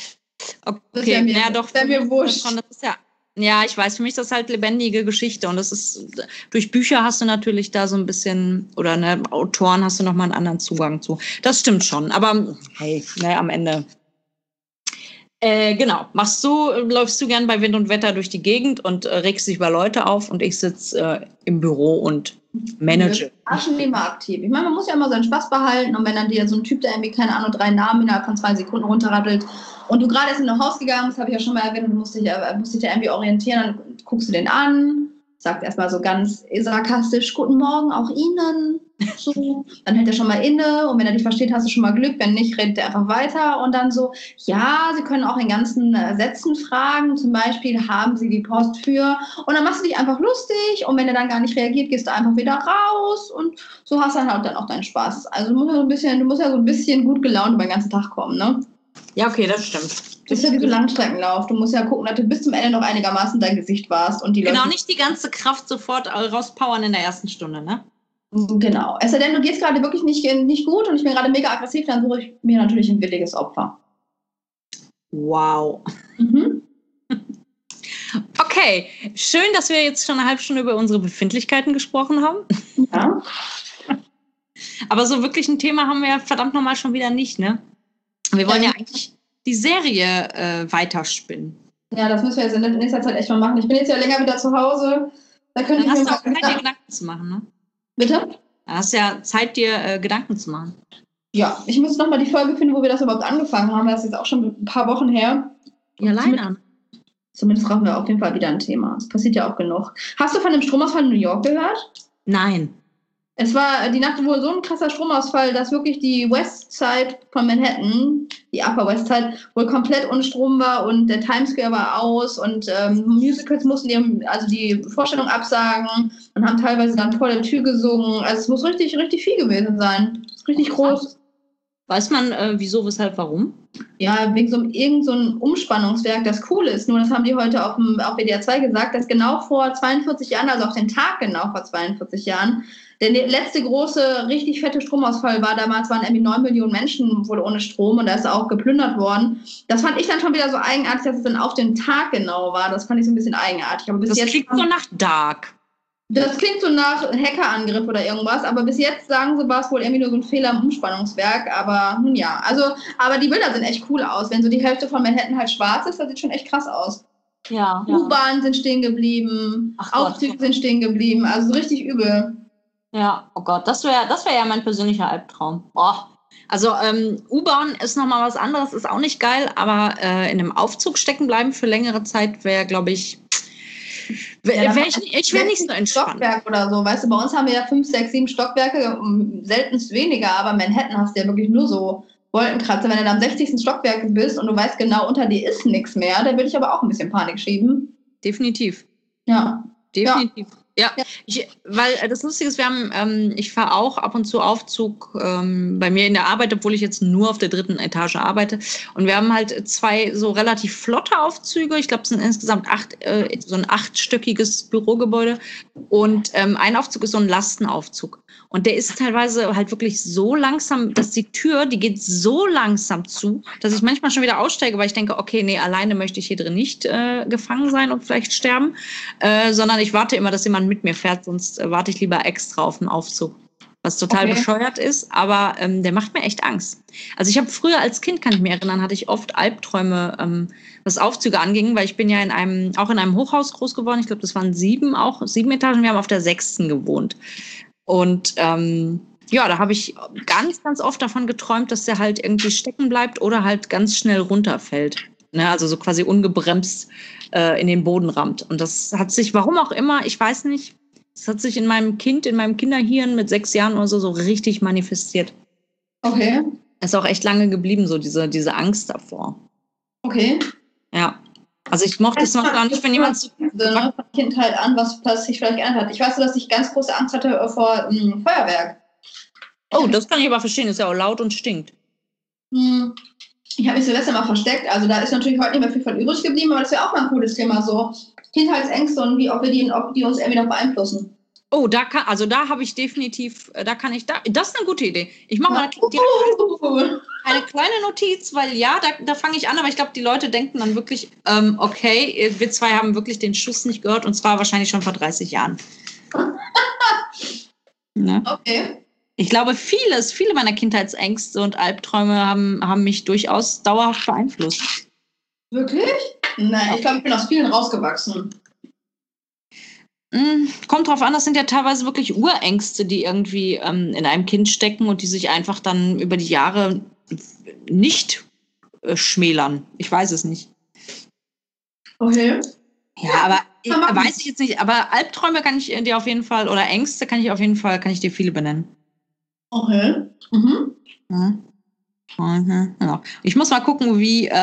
Okay, ja doch. Das wäre mir wurscht. Das ist ja, ich weiß, für mich ist das halt lebendige Geschichte und das ist, durch Bücher hast du natürlich da so ein bisschen, oder ne, Autoren hast du nochmal einen anderen Zugang zu. Das stimmt schon, aber hey, ne, am Ende. Genau, läufst du gern bei Wind und Wetter durch die Gegend und regst dich über Leute auf und ich sitze im Büro und manage. Immer aktiv. Ich meine, man muss ja immer seinen Spaß behalten und wenn dann dir so ein Typ, der irgendwie, keine Ahnung, 3 Namen innerhalb von 2 Sekunden runterrattelt und du gerade erst in ein Haus gegangen bist, habe ich ja schon mal erwähnt, du musst dich da irgendwie orientieren, dann guckst du den an, sagt erstmal so ganz sarkastisch, guten Morgen auch Ihnen. So, dann hält er schon mal inne und wenn er dich versteht, hast du schon mal Glück, wenn nicht, redet er einfach weiter und dann so, ja, Sie können auch in ganzen Sätzen fragen, zum Beispiel, haben Sie die Post für und dann machst du dich einfach lustig und wenn er dann gar nicht reagiert, gehst du einfach wieder raus und so hast du dann halt dann auch deinen Spaß. Also du musst ja so ein bisschen gut gelaunt über den ganzen Tag kommen, ne? Ja, okay, das stimmt. Das ist ja wie so Langstreckenlauf. Du musst ja gucken, dass du bis zum Ende noch einigermaßen dein Gesicht warst. Und die Leute nicht die ganze Kraft sofort rauspowern in der ersten Stunde, ne? Genau. Es sei denn, du gehst gerade wirklich nicht gut und ich bin gerade mega aggressiv, dann suche ich mir natürlich ein williges Opfer. Wow. Okay, schön, dass wir jetzt schon eine halbe Stunde über unsere Befindlichkeiten gesprochen haben. Ja. Aber so wirklich ein Thema haben wir ja verdammt nochmal schon wieder nicht, ne? Wir wollen ja eigentlich die Serie weiterspinnen. Ja, das müssen wir jetzt in nächster Zeit echt mal machen. Ich bin jetzt ja länger wieder zu Hause. Da könnte ich mir mal Zeit, dir Gedanken zu machen, ne? Bitte? Da hast ja Zeit, dir Gedanken zu machen. Ja, ich muss nochmal die Folge finden, wo wir das überhaupt angefangen haben. Das ist jetzt auch schon ein paar Wochen her. Ja, leider. Zumindest brauchen wir auf jeden Fall wieder ein Thema. Es passiert ja auch genug. Hast du von dem Stromausfall in New York gehört? Nein. Es war die Nacht wohl so ein krasser Stromausfall, dass wirklich die Westside von Manhattan, die Upper Westside, wohl komplett ohne Strom war und der Times Square war aus und Musicals mussten die Vorstellung absagen und haben teilweise dann vor der Tür gesungen. Also es muss richtig, richtig viel gewesen sein. Richtig groß. Weiß man, wieso, weshalb, warum? Ja, wegen irgend so ein Umspannungswerk, das cool ist. Nur das haben die heute auf WDR 2 gesagt, dass genau vor 42 Jahren, also auf den Tag genau vor 42 Jahren, der letzte große, richtig fette Stromausfall war. Damals waren irgendwie 9 Millionen Menschen wohl ohne Strom und da ist auch geplündert worden. Das fand ich dann schon wieder so eigenartig, dass es dann auf den Tag genau war. Das fand ich so ein bisschen eigenartig. Aber das klingt so nach Dark. Das klingt so nach Hackerangriff oder irgendwas, aber bis jetzt sagen sie, war es wohl irgendwie nur so ein Fehler im Umspannungswerk, aber nun ja, aber die Bilder sehen echt cool aus, wenn so die Hälfte von Manhattan halt schwarz ist, das sieht schon echt krass aus. Ja. U-Bahnen sind stehen geblieben, Aufzüge sind stehen geblieben, also richtig übel. Ja, oh Gott, das wäre ja mein persönlicher Albtraum. Oh. Also U-Bahn ist nochmal was anderes, ist auch nicht geil, aber in einem Aufzug stecken bleiben für längere Zeit wäre, glaube ich, ich wäre nicht so entspannt. Stockwerk oder so, weißt du, bei uns haben wir ja 5, 6, 7 Stockwerke, seltenst weniger, aber Manhattan hast du ja wirklich nur so Wolkenkratzer. Wenn du da am 60. Stockwerk bist und du weißt genau, unter dir ist nichts mehr, dann würde ich aber auch ein bisschen Panik schieben. Definitiv. Ja. definitiv. Ja, weil das Lustige ist, ich fahre auch ab und zu Aufzug bei mir in der Arbeit, obwohl ich jetzt nur auf der 3. Etage arbeite. Und wir haben halt 2 so relativ flotte Aufzüge. Ich glaube, es sind insgesamt so ein 8-stöckiges Bürogebäude. Und ein Aufzug ist so ein Lastenaufzug. Und der ist teilweise halt wirklich so langsam, dass die Tür, die geht so langsam zu, dass ich manchmal schon wieder aussteige, weil ich denke, okay, nee, alleine möchte ich hier drin nicht gefangen sein und vielleicht sterben, sondern ich warte immer, dass jemand mit mir fährt, sonst warte ich lieber extra auf den Aufzug. Was total bescheuert ist, aber der macht mir echt Angst. Also ich habe früher als Kind, kann ich mich erinnern, hatte ich oft Albträume, was Aufzüge anging, weil ich bin ja auch in einem Hochhaus groß geworden. Ich glaube, das waren 7 Etagen. Wir haben auf der 6. gewohnt. Und da habe ich ganz, ganz oft davon geträumt, dass der halt irgendwie stecken bleibt oder halt ganz schnell runterfällt. Ne? Also so quasi ungebremst in den Boden rammt. Und das hat sich, warum auch immer, ich weiß nicht, das hat sich in meinem Kinderhirn mit 6 Jahren oder so richtig manifestiert. Okay. Ist auch echt lange geblieben, so diese Angst davor. Okay. Ja. Also ich mochte es noch gar nicht, wenn jemand so von Kindheit an, was sich vielleicht geändert hat. Ich weiß, dass ich ganz große Angst hatte vor Feuerwerk. Oh, das kann ich aber verstehen. Ist ja auch laut und stinkt. Ich habe mich Silvester mal versteckt. Also da ist natürlich heute nicht mehr viel von übrig geblieben, aber das wäre auch mal ein cooles Thema. So Kindheitsängste und ob die uns irgendwie noch beeinflussen. Oh, da habe ich definitiv, das ist eine gute Idee. Ich mache mal eine kleine Notiz, weil da fange ich an, aber ich glaube, die Leute denken dann wirklich, okay, wir 2 haben wirklich den Schuss nicht gehört und zwar wahrscheinlich schon vor 30 Jahren. Ne? Okay. Ich glaube, viele meiner Kindheitsängste und Albträume haben mich durchaus dauerhaft beeinflusst. Wirklich? Nein, ich glaube, ich bin aus vielen rausgewachsen. Kommt drauf an, das sind ja teilweise wirklich Urängste, die irgendwie in einem Kind stecken und die sich einfach dann über die Jahre nicht schmälern. Ich weiß es nicht. Okay. Ja, aber weiß ich jetzt nicht. Aber Albträume kann ich dir auf jeden Fall, oder Ängste kann ich dir viele benennen. Okay. Mhm. Ja. Ich muss mal gucken,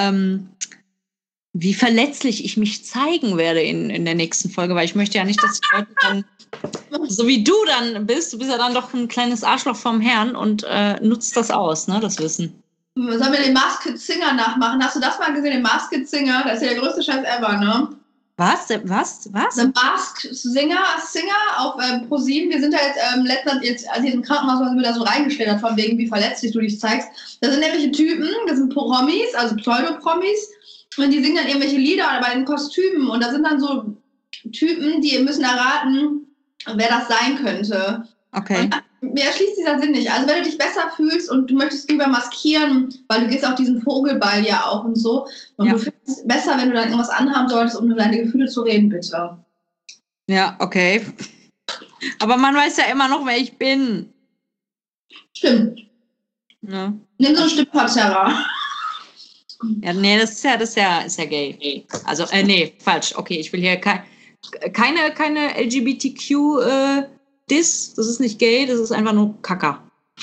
wie verletzlich ich mich zeigen werde in der nächsten Folge, weil ich möchte ja nicht, dass die Leute dann, so wie du dann bist, du bist ja dann doch ein kleines Arschloch vom Herrn und nutzt das aus, ne, das Wissen. Sollen wir den Masked Singer nachmachen? Hast du das mal gesehen, den Masked Singer? Das ist ja der größte Scheiß ever, ne? Was? The Masked Singer auf ProSieben. Wir sind da jetzt also hier im Krankenhaus, was mir da so reingestellt hat, von wegen, wie verletzlich du dich zeigst. Das sind nämlich Typen, das sind Promis, also Pseudopromis. Und die singen dann irgendwelche Lieder bei den Kostümen. Und da sind dann so Typen, die müssen erraten, wer das sein könnte. Okay. Und mir erschließt dieser Sinn nicht. Also wenn du dich besser fühlst und du möchtest lieber maskieren, weil du gehst auf diesen Vogelball ja auch und so. Und du fühlst es besser, wenn du dann irgendwas anhaben solltest, um über deine Gefühle zu reden, bitte. Ja, okay. Aber man weiß ja immer noch, wer ich bin. Stimmt. Ja. Nimm so ein Stück Patera. Ja, nee, das ist ja gay. Also, nee, falsch. Okay, ich will hier keine LGBTQ Diss. Das ist nicht gay, das ist einfach nur Kaka.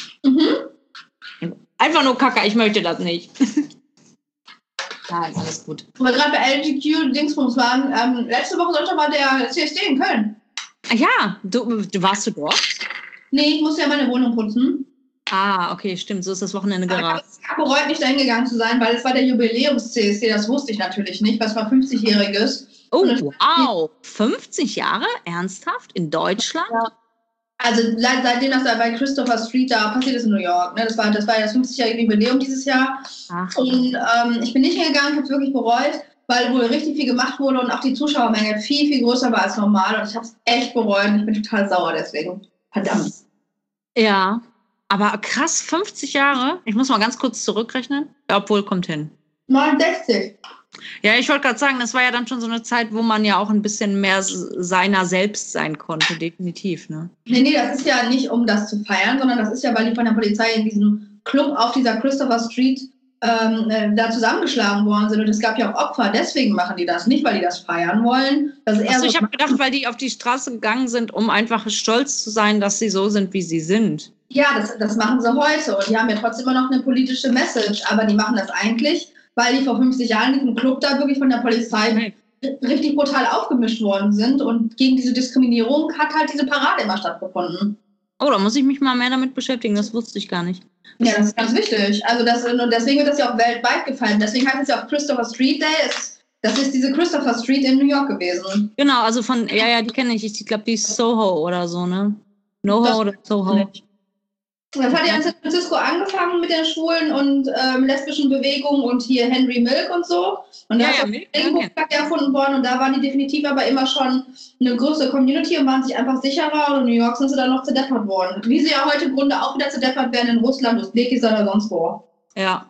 Einfach nur Kaka, ich möchte das nicht. Nein, alles gut. Weil gerade bei LGBTQ-Dingsbums waren, letzte Woche sollte mal der CSD in Köln. Ja, du warst du dort? Nee, ich musste ja meine Wohnung putzen. Ah, okay, stimmt, so ist das Wochenende gerade. Ich habe bereut, nicht dahin gegangen zu sein, weil es war der Jubiläums-CSD, das wusste ich natürlich nicht, was war 50-Jähriges. Oh, wow, 50 Jahre? Ernsthaft? In Deutschland? Ja. Also seitdem das da bei Christopher Street da passiert ist in New York, ne? Das war das 50-jährige Jubiläum dieses Jahr. Ach. Und ich bin nicht hingegangen, ich habe es wirklich bereut, weil wohl richtig viel gemacht wurde und auch die Zuschauermenge viel, viel größer war als normal und ich habe es echt bereut und ich bin total sauer deswegen. Verdammt. Ja. Aber krass, 50 Jahre? Ich muss mal ganz kurz zurückrechnen. Ja, obwohl, kommt hin. 69. Ja, ich wollte gerade sagen, das war ja dann schon so eine Zeit, wo man ja auch ein bisschen mehr seiner selbst sein konnte, definitiv, ne? Nee, das ist ja nicht, um das zu feiern, sondern das ist ja, weil die von der Polizei in diesem Club auf dieser Christopher Street da zusammengeschlagen worden sind. Und es gab ja auch Opfer, deswegen machen die das. Nicht, weil die das feiern wollen. Das ist eher ich habe gedacht, weil die auf die Straße gegangen sind, um einfach stolz zu sein, dass sie so sind, wie sie sind. Ja, das machen sie heute. Und die haben ja trotzdem immer noch eine politische Message. Aber die machen das eigentlich, weil die vor 50 Jahren in diesem Club da wirklich von der Polizei richtig brutal aufgemischt worden sind. Und gegen diese Diskriminierung hat halt diese Parade immer stattgefunden. Oh, da muss ich mich mal mehr damit beschäftigen, das wusste ich gar nicht. Ja, das ist ganz wichtig. Also und deswegen wird das ja auch weltweit gefeiert. Deswegen heißt es ja auch Christopher Street Day. Das ist diese Christopher Street in New York gewesen. Genau, also die kenne ich. Ich glaube, die ist Soho oder so, ne? NoHo oder Soho. Das hat ja in San Francisco angefangen mit der schwulen und lesbischen Bewegung und hier Henry Milk und so. Und da ist auch Regenbogenflagge erfunden worden und da waren die definitiv aber immer schon eine größere Community und waren sich einfach sicherer. Und in New York sind sie dann noch zerdeppert worden. Wie sie ja heute im Grunde auch wieder zerdeppert werden in Russland, Usbekistan oder sonst wo. Ja.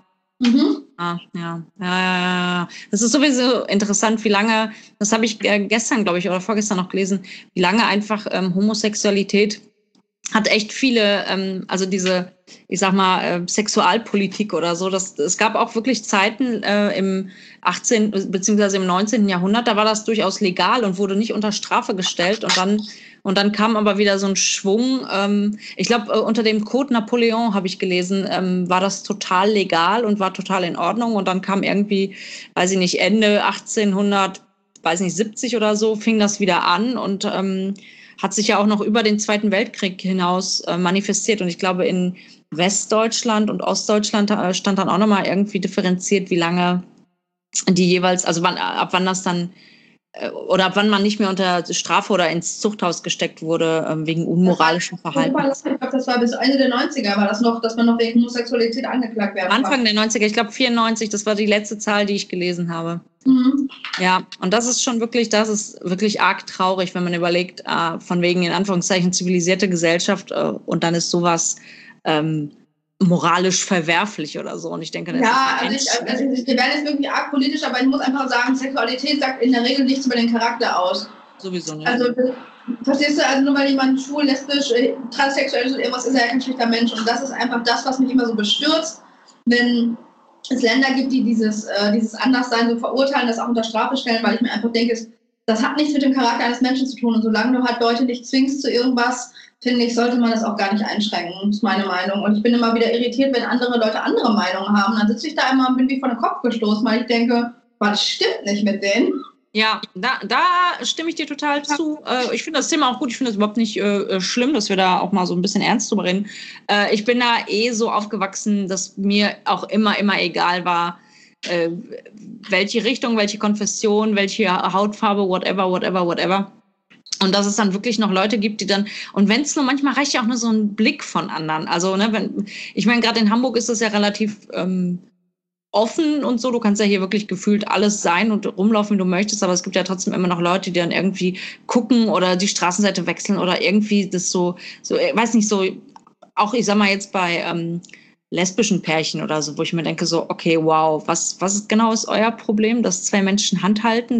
Ja. Das ist sowieso interessant, wie lange, das habe ich gestern, glaube ich, oder vorgestern noch gelesen, wie lange einfach Homosexualität hat echt viele, also diese, ich sag mal, Sexualpolitik oder so. Es gab auch wirklich Zeiten im 18. bzw. im 19. Jahrhundert, da war das durchaus legal und wurde nicht unter Strafe gestellt. Und dann kam aber wieder so ein Schwung. Ich glaube, unter dem Code Napoleon, habe ich gelesen, war das total legal und war total in Ordnung. Und dann kam irgendwie, weiß ich nicht, Ende 1870 oder so, fing das wieder an und hat sich ja auch noch über den Zweiten Weltkrieg hinaus manifestiert. Und ich glaube, in Westdeutschland und Ostdeutschland stand dann auch nochmal irgendwie differenziert, wie lange die jeweils, also ab wann das dann, oder ab wann man nicht mehr unter Strafe oder ins Zuchthaus gesteckt wurde, wegen unmoralischem Verhalten. Ich glaube, das war bis Ende der 90er, war das noch, dass man noch wegen Homosexualität angeklagt werden Anfang der 90er, ich glaube 94, das war die letzte Zahl, die ich gelesen habe. Ja, und das ist wirklich arg traurig, wenn man überlegt, von wegen in Anführungszeichen zivilisierte Gesellschaft und dann ist sowas moralisch verwerflich oder so. Und ich denke, wir werden jetzt wirklich arg politisch, aber ich muss einfach sagen, Sexualität sagt in der Regel nichts über den Charakter aus. Sowieso nicht. Also, verstehst du, also nur weil jemand schwul, lesbisch, transsexuell ist oder irgendwas, ist er ja kein schlechter Mensch. Und das ist einfach das, was mich immer so bestürzt, wenn es Länder gibt, die dieses Anderssein so verurteilen, das auch unter Strafe stellen, weil ich mir einfach denke, das hat nichts mit dem Charakter eines Menschen zu tun. Und solange du halt Leute nicht zwingst zu irgendwas, finde ich, sollte man das auch gar nicht einschränken. Das ist meine Meinung. Und ich bin immer wieder irritiert, wenn andere Leute andere Meinungen haben. Dann sitze ich da immer und bin wie vor den Kopf gestoßen, weil ich denke, was stimmt nicht mit denen? Ja, da stimme ich dir total zu. Ich finde das Thema auch gut. Ich finde das überhaupt nicht schlimm, dass wir da auch mal so ein bisschen ernst drüber reden. Ich bin da so aufgewachsen, dass mir auch immer egal war, welche Richtung, welche Konfession, welche Hautfarbe, whatever. Und dass es dann wirklich noch Leute gibt, die dann, und wenn es nur, manchmal reicht ja auch nur so ein Blick von anderen. Also, ne, ich meine, gerade in Hamburg ist das ja relativ offen und so. Du kannst ja hier wirklich gefühlt alles sein und rumlaufen, wie du möchtest, aber es gibt ja trotzdem immer noch Leute, die dann irgendwie gucken oder die Straßenseite wechseln oder irgendwie das so, weiß nicht, so, auch ich sag mal jetzt bei lesbischen Pärchen oder so, wo ich mir denke so, okay, wow, was genau ist euer Problem, dass zwei Menschen Hand halten?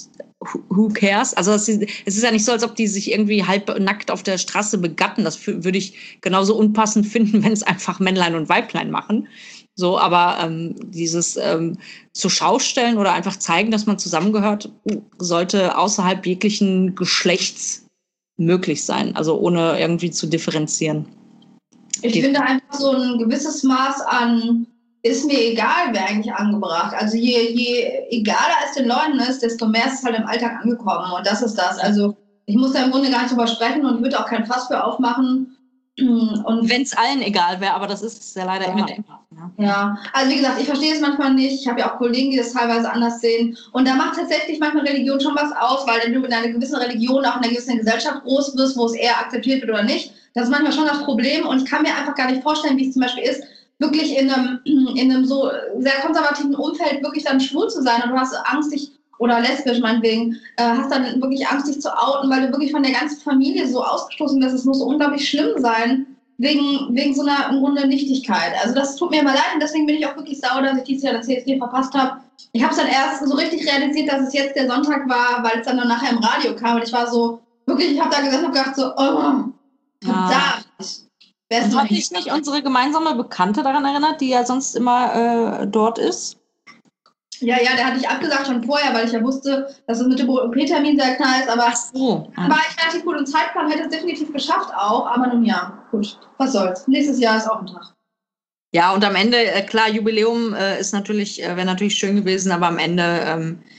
Who cares? Also es ist ja nicht so, als ob die sich irgendwie halb nackt auf der Straße begatten. Das würde ich genauso unpassend finden, wenn es einfach Männlein und Weiblein machen. So, aber dieses zur Schau stellen oder einfach zeigen, dass man zusammengehört, sollte außerhalb jeglichen Geschlechts möglich sein. Also ohne irgendwie zu differenzieren. Ich finde einfach so ein gewisses Maß an ist mir egal, wer eigentlich angebracht. Also je egaler es den Leuten ist, desto mehr ist es halt im Alltag angekommen. Und das ist das. Also ich muss da im Grunde gar nicht drüber sprechen und ich würde auch kein Fass für aufmachen. Und wenn es allen egal wäre, aber das ist es ja leider immer. Ja, also wie gesagt, ich verstehe es manchmal nicht. Ich habe ja auch Kollegen, die das teilweise anders sehen. Und da macht tatsächlich manchmal Religion schon was aus, weil wenn du in einer gewissen Religion auch in einer gewissen Gesellschaft groß wirst, wo es eher akzeptiert wird oder nicht, das ist manchmal schon das Problem. Und ich kann mir einfach gar nicht vorstellen, wie es zum Beispiel ist, wirklich in einem so sehr konservativen Umfeld wirklich dann schwul zu sein und du hast Angst, oder lesbisch meinetwegen, hast dann wirklich Angst, dich zu outen, weil du wirklich von der ganzen Familie so ausgestoßen bist. Es muss so unglaublich schlimm sein, wegen so einer im Grunde Nichtigkeit. Also das tut mir immer leid und deswegen bin ich auch wirklich sauer, dass ich dieses Jahr das CSD verpasst habe. Ich habe es dann erst so richtig realisiert, dass es jetzt der Sonntag war, weil es dann nachher im Radio kam und ich war so, wirklich, ich habe da gesessen und gedacht so, verdammt. Und hat dich nicht unsere gemeinsame Bekannte daran erinnert, die ja sonst immer dort ist? Ja, der hatte ich abgesagt schon vorher, weil ich ja wusste, dass es mit dem OP-Termin sehr klar ist, aber war ich relativ gut im Zeitplan, hätte es definitiv geschafft auch, aber nun ja, gut, was soll's. Nächstes Jahr ist auch ein Tag. Ja, und am Ende, klar, Jubiläum wäre natürlich schön gewesen, aber am Ende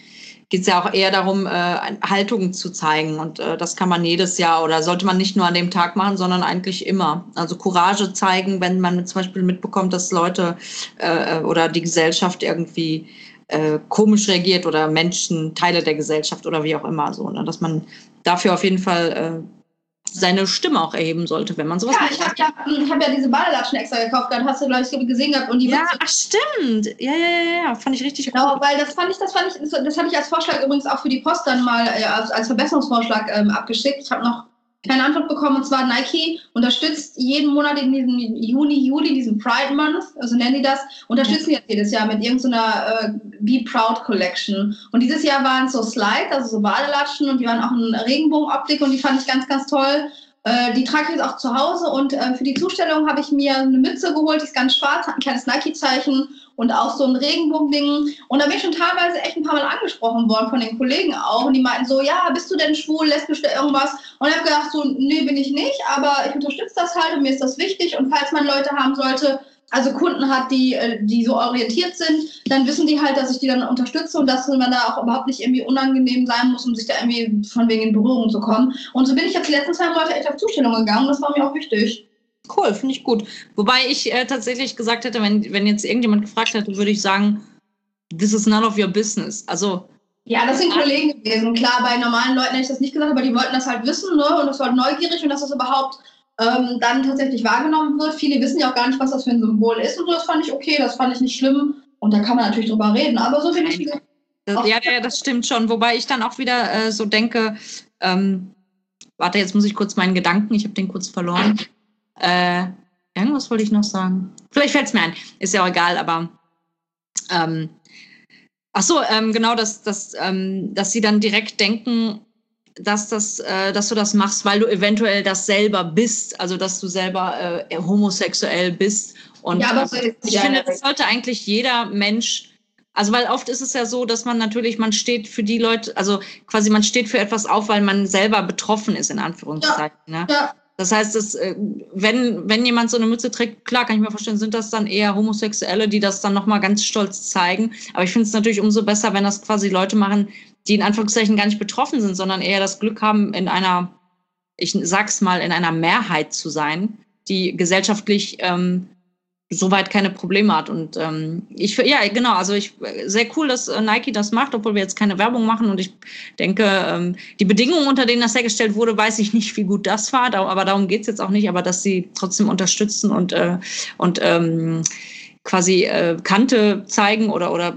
geht es ja auch eher darum, Haltung zu zeigen. Und das kann man jedes Jahr oder sollte man nicht nur an dem Tag machen, sondern eigentlich immer. Also Courage zeigen, wenn man zum Beispiel mitbekommt, dass Leute oder die Gesellschaft irgendwie komisch reagiert oder Menschen, Teile der Gesellschaft oder wie auch immer. So, ne? Dass man dafür auf jeden Fall seine Stimme auch erheben sollte, wenn man sowas macht. Ich hab ja diese Badelatschen extra gekauft, dann hast du, glaube ich, gesehen gehabt. Und die stimmt. Ja, fand ich richtig cool. Genau, weil das habe ich als Vorschlag übrigens auch für die Post dann mal als Verbesserungsvorschlag abgeschickt. Ich habe noch keine Antwort bekommen, und zwar Nike unterstützt jeden Monat in diesem Juni, Juli, diesen Pride Month, also nennen die das, unterstützen jetzt jedes Jahr mit irgendeiner Be Proud Collection. Und dieses Jahr waren es so Slides, also so Badelatschen, und die waren auch in Regenbogenoptik und die fand ich ganz, ganz toll. Die trage ich jetzt auch zu Hause, und für die Zustellung habe ich mir eine Mütze geholt, die ist ganz schwarz, hat ein kleines Nike-Zeichen und auch so ein Regenbogending. Und da bin ich schon teilweise echt ein paar Mal angesprochen worden von den Kollegen auch. Und die meinten so, ja, bist du denn schwul, lesbisch oder irgendwas? Und ich habe gedacht so, nee, bin ich nicht, aber ich unterstütze das halt und mir ist das wichtig. Und falls man Leute haben sollte, also Kunden hat, die so orientiert sind, dann wissen die halt, dass ich die dann unterstütze und dass man da auch überhaupt nicht irgendwie unangenehm sein muss, um sich da irgendwie von wegen in Berührung zu kommen. Und so bin ich jetzt die letzten 2 Monate echt auf Zustellung gegangen, und das war mir auch wichtig. Cool, finde ich gut. Wobei ich tatsächlich gesagt hätte, wenn jetzt irgendjemand gefragt hätte, würde ich sagen, this is none of your business. Also ja, das sind Kollegen gewesen. Klar, bei normalen Leuten hätte ich das nicht gesagt, aber die wollten das halt wissen, ne? Und das war neugierig, und dass das überhaupt dann tatsächlich wahrgenommen wird. Viele wissen ja auch gar nicht, was das für ein Symbol ist, und so. Das fand ich okay, das fand ich nicht schlimm, und da kann man natürlich drüber reden, aber so finde ich ja, das stimmt schon. Wobei ich dann auch wieder so denke, warte, jetzt muss ich kurz meinen Gedanken, ich habe den kurz verloren. Irgendwas wollte ich noch sagen. Vielleicht fällt es mir ein. Ist ja auch egal, aber genau, dass sie dann direkt denken, dass du das machst, weil du eventuell das selber bist, also dass du selber homosexuell bist. Und ja, aber ich finde, das sollte eigentlich jeder Mensch, also weil oft ist es ja so, dass man steht für die Leute, also quasi man steht für etwas auf, weil man selber betroffen ist, in Anführungszeichen. Ja, ne? Ja. Das heißt, wenn jemand so eine Mütze trägt, klar, kann ich mir vorstellen, sind das dann eher Homosexuelle, die das dann nochmal ganz stolz zeigen. Aber ich finde es natürlich umso besser, wenn das quasi Leute machen, die in Anführungszeichen gar nicht betroffen sind, sondern eher das Glück haben, in einer Mehrheit zu sein, die gesellschaftlich soweit keine Probleme hat. Und sehr cool, dass Nike das macht, obwohl wir jetzt keine Werbung machen. Und ich denke, die Bedingungen, unter denen das hergestellt wurde, weiß ich nicht, wie gut das war, aber darum geht's jetzt auch nicht, aber dass sie trotzdem unterstützen und quasi Kante zeigen oder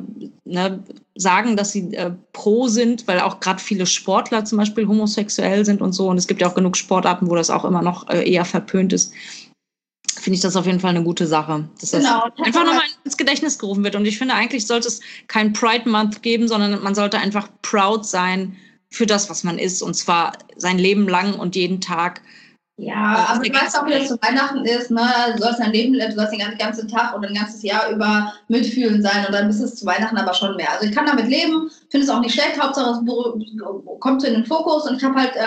sagen, dass sie pro sind, weil auch gerade viele Sportler zum Beispiel homosexuell sind und so. Und es gibt ja auch genug Sportarten, wo das auch immer noch eher verpönt ist. Finde ich das auf jeden Fall eine gute Sache, dass das einfach nochmal ins Gedächtnis gerufen wird. Und ich finde, eigentlich sollte es kein Pride Month geben, sondern man sollte einfach proud sein für das, was man ist, und zwar sein Leben lang und jeden Tag. Ja, aber du weißt auch, wie das zu Weihnachten ist, ne? Du sollst dein Leben, du sollst den ganzen Tag oder ein ganzes Jahr über mitfühlen sein, und dann ist es zu Weihnachten aber schon mehr. Also ich kann damit leben, finde es auch nicht schlecht, Hauptsache es kommt so in den Fokus, und ich habe halt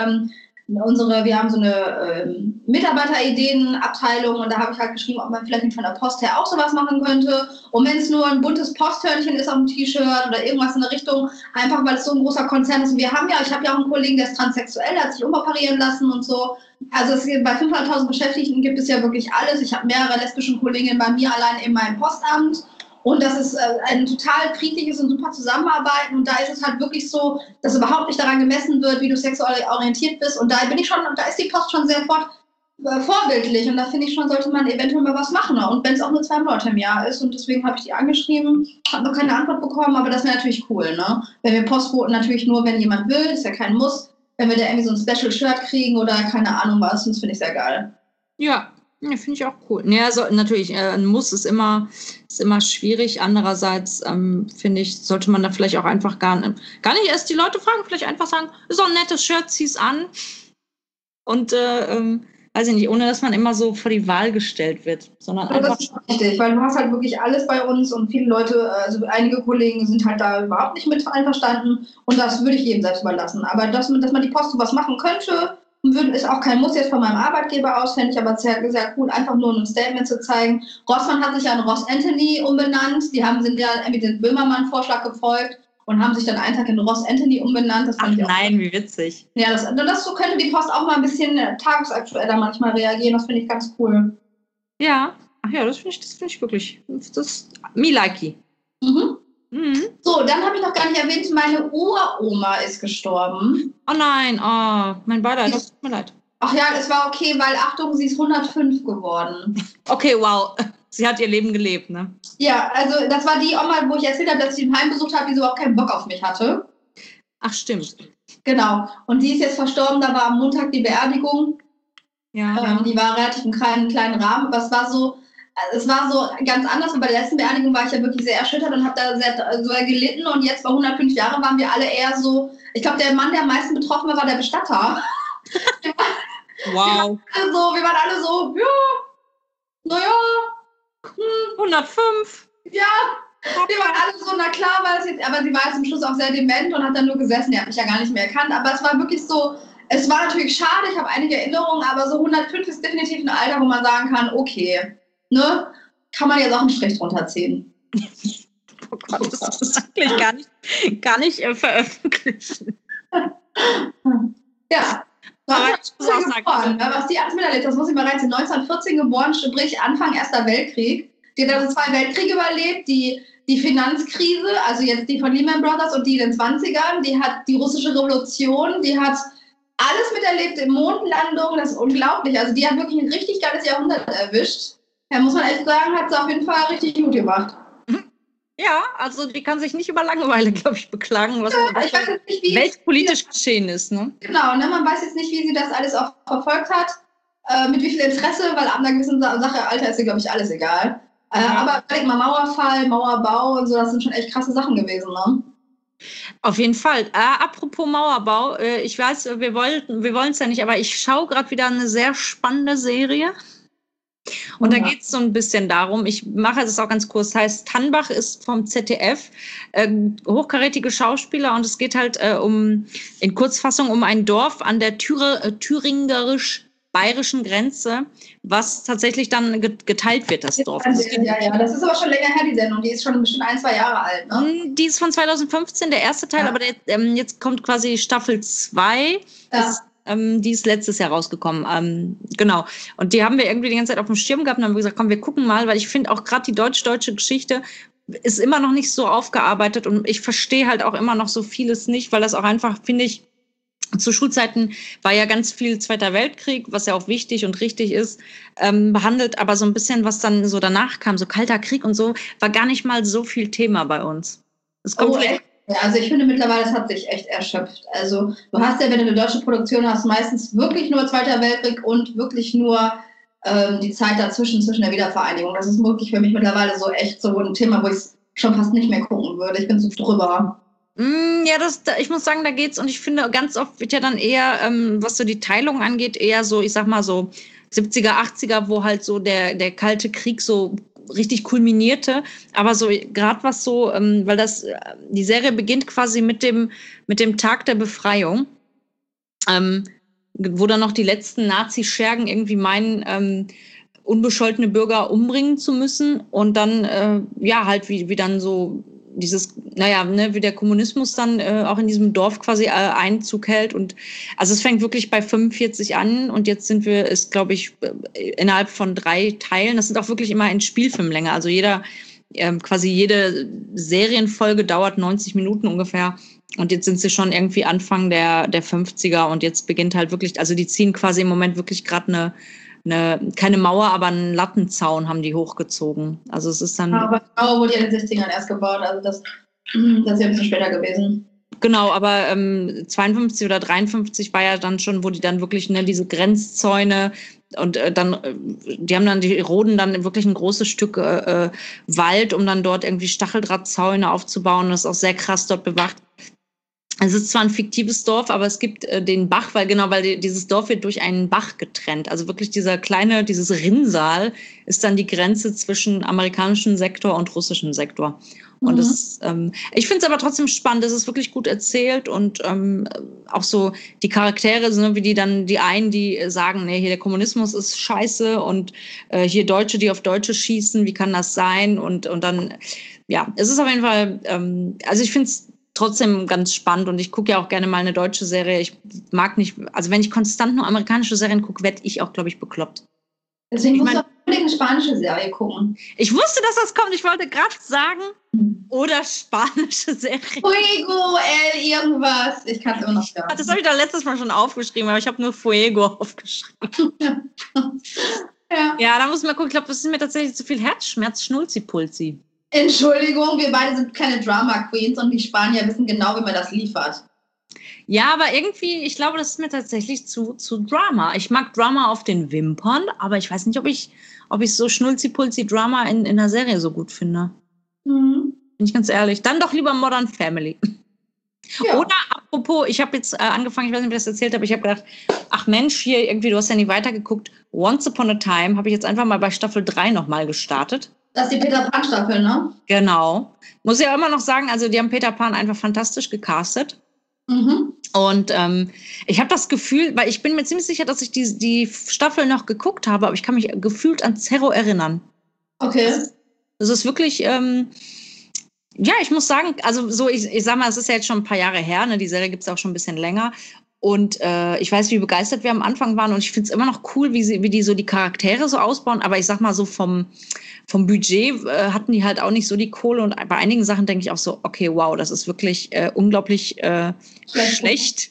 wir haben so eine Mitarbeiterideenabteilung, und da habe ich halt geschrieben, ob man vielleicht nicht von der Post her auch sowas machen könnte. Und wenn es nur ein buntes Posthörnchen ist auf dem T-Shirt oder irgendwas in der Richtung, einfach weil es so ein großer Konzern ist. Und ich habe ja auch einen Kollegen, der ist transsexuell, der hat sich umoperieren lassen und so. Also bei 500.000 Beschäftigten gibt es ja wirklich alles. Ich habe mehrere lesbische Kolleginnen bei mir allein in meinem Postamt. Und das ist ein total friedliches und super Zusammenarbeiten. Und da ist es halt wirklich so, dass überhaupt nicht daran gemessen wird, wie du sexuell orientiert bist. Und da ist die Post schon sehr vorbildlich. Und da finde ich schon, sollte man eventuell mal was machen. Und wenn es auch nur 2 Monate im Jahr ist. Und deswegen habe ich die angeschrieben, habe noch keine Antwort bekommen. Aber das wäre natürlich cool, ne? Wenn wir Postboten natürlich nur, wenn jemand will, ist ja kein Muss. Wenn wir da irgendwie so ein Special-Shirt kriegen oder keine Ahnung was, das finde ich sehr geil. Ja, finde ich auch cool. Ja, also natürlich, ein Muss ist immer schwierig. Andererseits, finde ich, sollte man da vielleicht auch einfach gar nicht erst die Leute fragen, vielleicht einfach sagen, ist doch ein nettes Shirt, zieh's an. Und, weiß ich nicht, ohne dass man immer so vor die Wahl gestellt wird, sondern einfach. Das ist richtig, weil du hast halt wirklich alles bei uns, und viele Leute, also einige Kollegen sind halt da überhaupt nicht mit einverstanden, und das würde ich jedem selbst überlassen. Aber dass man die Post so was machen könnte, ist auch kein Muss jetzt von meinem Arbeitgeber aus, fände ich aber sehr, sehr cool, einfach nur ein Statement zu zeigen. Rossmann hat sich ja in Ross Anthony umbenannt, sind ja irgendwie den Böhmermann-Vorschlag gefolgt, und haben sich dann einen Tag in Ross Anthony umbenannt. Das fand ich auch nein, wie witzig. Ja, das so könnte die Post auch mal ein bisschen tagesaktueller manchmal reagieren. Das finde ich ganz cool. Ja, ach ja, das finde ich wirklich, das me likey. Mhm. So, dann habe ich noch gar nicht erwähnt, meine Uroma ist gestorben. Oh nein, mein Beileid, das tut mir leid. Ach ja, es war okay, weil, Achtung, sie ist 105 geworden. Okay, wow. Sie hat ihr Leben gelebt, ne? Ja, also das war die Oma, wo ich erzählt habe, dass ich den Heim besucht habe, die so auch keinen Bock auf mich hatte. Ach, stimmt. Genau. Und die ist jetzt verstorben, da war am Montag die Beerdigung. Ja. Die war relativ im kleinen Rahmen, aber es war so ganz anders. Und bei der letzten Beerdigung war ich ja wirklich sehr erschüttert und habe da sehr gelitten. Und jetzt bei 105 Jahren waren wir alle eher so, ich glaube, der Mann, der am meisten betroffen war der Bestatter. Wow. Wir waren alle so, ja, naja. 105. Ja, wir waren alle so, na klar war das jetzt, aber sie war jetzt zum Schluss auch sehr dement und hat dann nur gesessen, die hat mich ja gar nicht mehr erkannt, aber es war wirklich so, es war natürlich schade, ich habe einige Erinnerungen, aber so 105 ist definitiv ein Alter, wo man sagen kann, okay, ne, kann man jetzt auch einen Strich drunter ziehen. Oh Gott, das ist eigentlich gar nicht veröffentlichen. Ja. Was die alles miterlebt, das muss ich mal reinziehen. 1914 geboren, sprich Anfang Erster Weltkrieg. Die hat also 2 Weltkriege überlebt, die Finanzkrise, also jetzt die von Lehman Brothers und die in den 20ern, die hat die russische Revolution, die hat alles miterlebt, Mondlandung, das ist unglaublich. Also die hat wirklich ein richtig geiles Jahrhundert erwischt. Ja, muss man echt sagen, hat sie auf jeden Fall richtig gut gemacht. Ja, also die kann sich nicht über Langeweile, glaube ich, beklagen, was weltpolitisch geschehen ist. Ne? Genau, ne, man weiß jetzt nicht, wie sie das alles auch verfolgt hat, mit wie viel Interesse, weil ab einer gewissen Sache, Alter, ist ihr, glaube ich, alles egal. Aber mal Mauerfall, Mauerbau und so, das sind schon echt krasse Sachen gewesen. Ne? Auf jeden Fall. Apropos Mauerbau, ich weiß, wir wollen es ja nicht, aber ich schaue gerade wieder eine sehr spannende Serie. Und da geht es so ein bisschen darum, ich mache es auch ganz kurz, heißt Tannbach, ist vom ZDF, hochkarätige Schauspieler und es geht halt in Kurzfassung um ein Dorf an der thüringerisch-bayerischen Grenze, was tatsächlich dann geteilt wird, das Dorf. Ja, das ist aber schon länger her, die Sendung, die ist schon bestimmt 1-2 Jahre alt. Ne? Die ist von 2015, der erste Teil, aber jetzt kommt quasi Staffel 2. Die ist letztes Jahr rausgekommen. Genau. Und die haben wir irgendwie die ganze Zeit auf dem Schirm gehabt und haben gesagt, komm, wir gucken mal, weil ich finde auch gerade die deutsch-deutsche Geschichte ist immer noch nicht so aufgearbeitet und ich verstehe halt auch immer noch so vieles nicht, weil das auch einfach, finde ich, zu Schulzeiten war ja ganz viel Zweiter Weltkrieg, was ja auch wichtig und richtig ist, behandelt, aber so ein bisschen, was dann so danach kam, so Kalter Krieg und so, war gar nicht mal so viel Thema bei uns. Es kommt Ja, also ich finde mittlerweile, das hat sich echt erschöpft. Also du hast ja, wenn du eine deutsche Produktion hast, meistens wirklich nur Zweiter Weltkrieg und wirklich nur die Zeit dazwischen, zwischen der Wiedervereinigung. Das ist wirklich für mich mittlerweile so echt so ein Thema, wo ich es schon fast nicht mehr gucken würde. Ich bin so drüber. Ja, ich muss sagen, da geht's. Und ich finde, ganz oft wird ja dann eher, was so die Teilung angeht, eher so, ich sag mal so 70er, 80er, wo halt so der Kalte Krieg so richtig kulminierte, aber so gerade was so, weil die Serie beginnt quasi mit dem Tag der Befreiung, wo dann noch die letzten Nazi-Schergen irgendwie meinen, unbescholtene Bürger umbringen zu müssen und dann halt wie dann so dieses, wie der Kommunismus dann auch in diesem Dorf quasi Einzug hält. Und also es fängt wirklich bei 45 an und jetzt ist, glaube ich, innerhalb von 3 Teilen. Das sind auch wirklich immer in Spielfilmlänge. Also jede Serienfolge dauert 90 Minuten ungefähr. Und jetzt sind sie schon irgendwie Anfang der 50er und jetzt beginnt halt wirklich, also die ziehen quasi im Moment wirklich gerade keine Mauer, aber einen Lattenzaun haben die hochgezogen. Also es ist dann. Aber die Mauer wurde ja in den 60ern erst gebaut, also das ist ja ein bisschen später gewesen. Genau, aber 52 oder 53 war ja dann schon, wo die dann wirklich diese Grenzzäune und die roden dann wirklich ein großes Stück Wald, um dann dort irgendwie Stacheldrahtzäune aufzubauen. Das ist auch sehr krass dort bewacht. Es ist zwar ein fiktives Dorf, aber es gibt den Bach, weil dieses Dorf wird durch einen Bach getrennt. Also wirklich dieses Rinnsal ist dann die Grenze zwischen amerikanischem Sektor und russischem Sektor. Und ich finde es aber trotzdem spannend. Es ist wirklich gut erzählt und auch so die Charaktere, so, wie die einen, die sagen, nee, hier der Kommunismus ist scheiße und hier Deutsche, die auf Deutsche schießen, wie kann das sein? Und dann, ja, es ist auf jeden Fall, also ich finde es trotzdem ganz spannend und ich gucke ja auch gerne mal eine deutsche Serie. Ich mag nicht, also wenn ich konstant nur amerikanische Serien gucke, werde ich auch, glaube ich, bekloppt. Deswegen musst du unbedingt eine spanische Serie gucken. Ich wusste, dass das kommt. Ich wollte gerade sagen, oder spanische Serie. Fuego, irgendwas. Ich kann es immer noch sagen. Das habe ich doch letztes Mal schon aufgeschrieben, aber ich habe nur Fuego aufgeschrieben. Ja, da muss man gucken. Ich glaube, das ist mir tatsächlich zu viel Herzschmerz, Schnulzi-Pulzi. Entschuldigung, wir beide sind keine Drama-Queens und die Spanier wissen genau, wie man das liefert. Ja, aber irgendwie, ich glaube, das ist mir tatsächlich zu Drama. Ich mag Drama auf den Wimpern, aber ich weiß nicht, ob ich so Schnulzi-Pulzi-Drama in der Serie so gut finde. Bin ich ganz ehrlich. Dann doch lieber Modern Family. Ja. Oder apropos, ich habe jetzt angefangen, ich weiß nicht, ob ich das erzählt habe, ich habe gedacht, ach Mensch, hier irgendwie, du hast ja nie weitergeguckt. Once Upon a Time habe ich jetzt einfach mal bei Staffel 3 nochmal gestartet. Das ist die Peter Pan-Staffel, ne? Genau. Muss ja immer noch sagen, also die haben Peter Pan einfach fantastisch gecastet. Und ich habe das Gefühl, weil ich bin mir ziemlich sicher, dass ich die Staffel noch geguckt habe, aber ich kann mich gefühlt an Zerro erinnern. Okay. Das ist wirklich, ja, ich muss sagen, also so, ich sag mal, es ist ja jetzt schon ein paar Jahre her, ne? Die Serie gibt es auch schon ein bisschen länger. Und ich weiß, wie begeistert wir am Anfang waren und ich finde es immer noch cool, wie die so die Charaktere so ausbauen, aber ich sag mal so vom Budget hatten die halt auch nicht so die Kohle und bei einigen Sachen denke ich auch so, okay, wow, das ist wirklich unglaublich schlecht.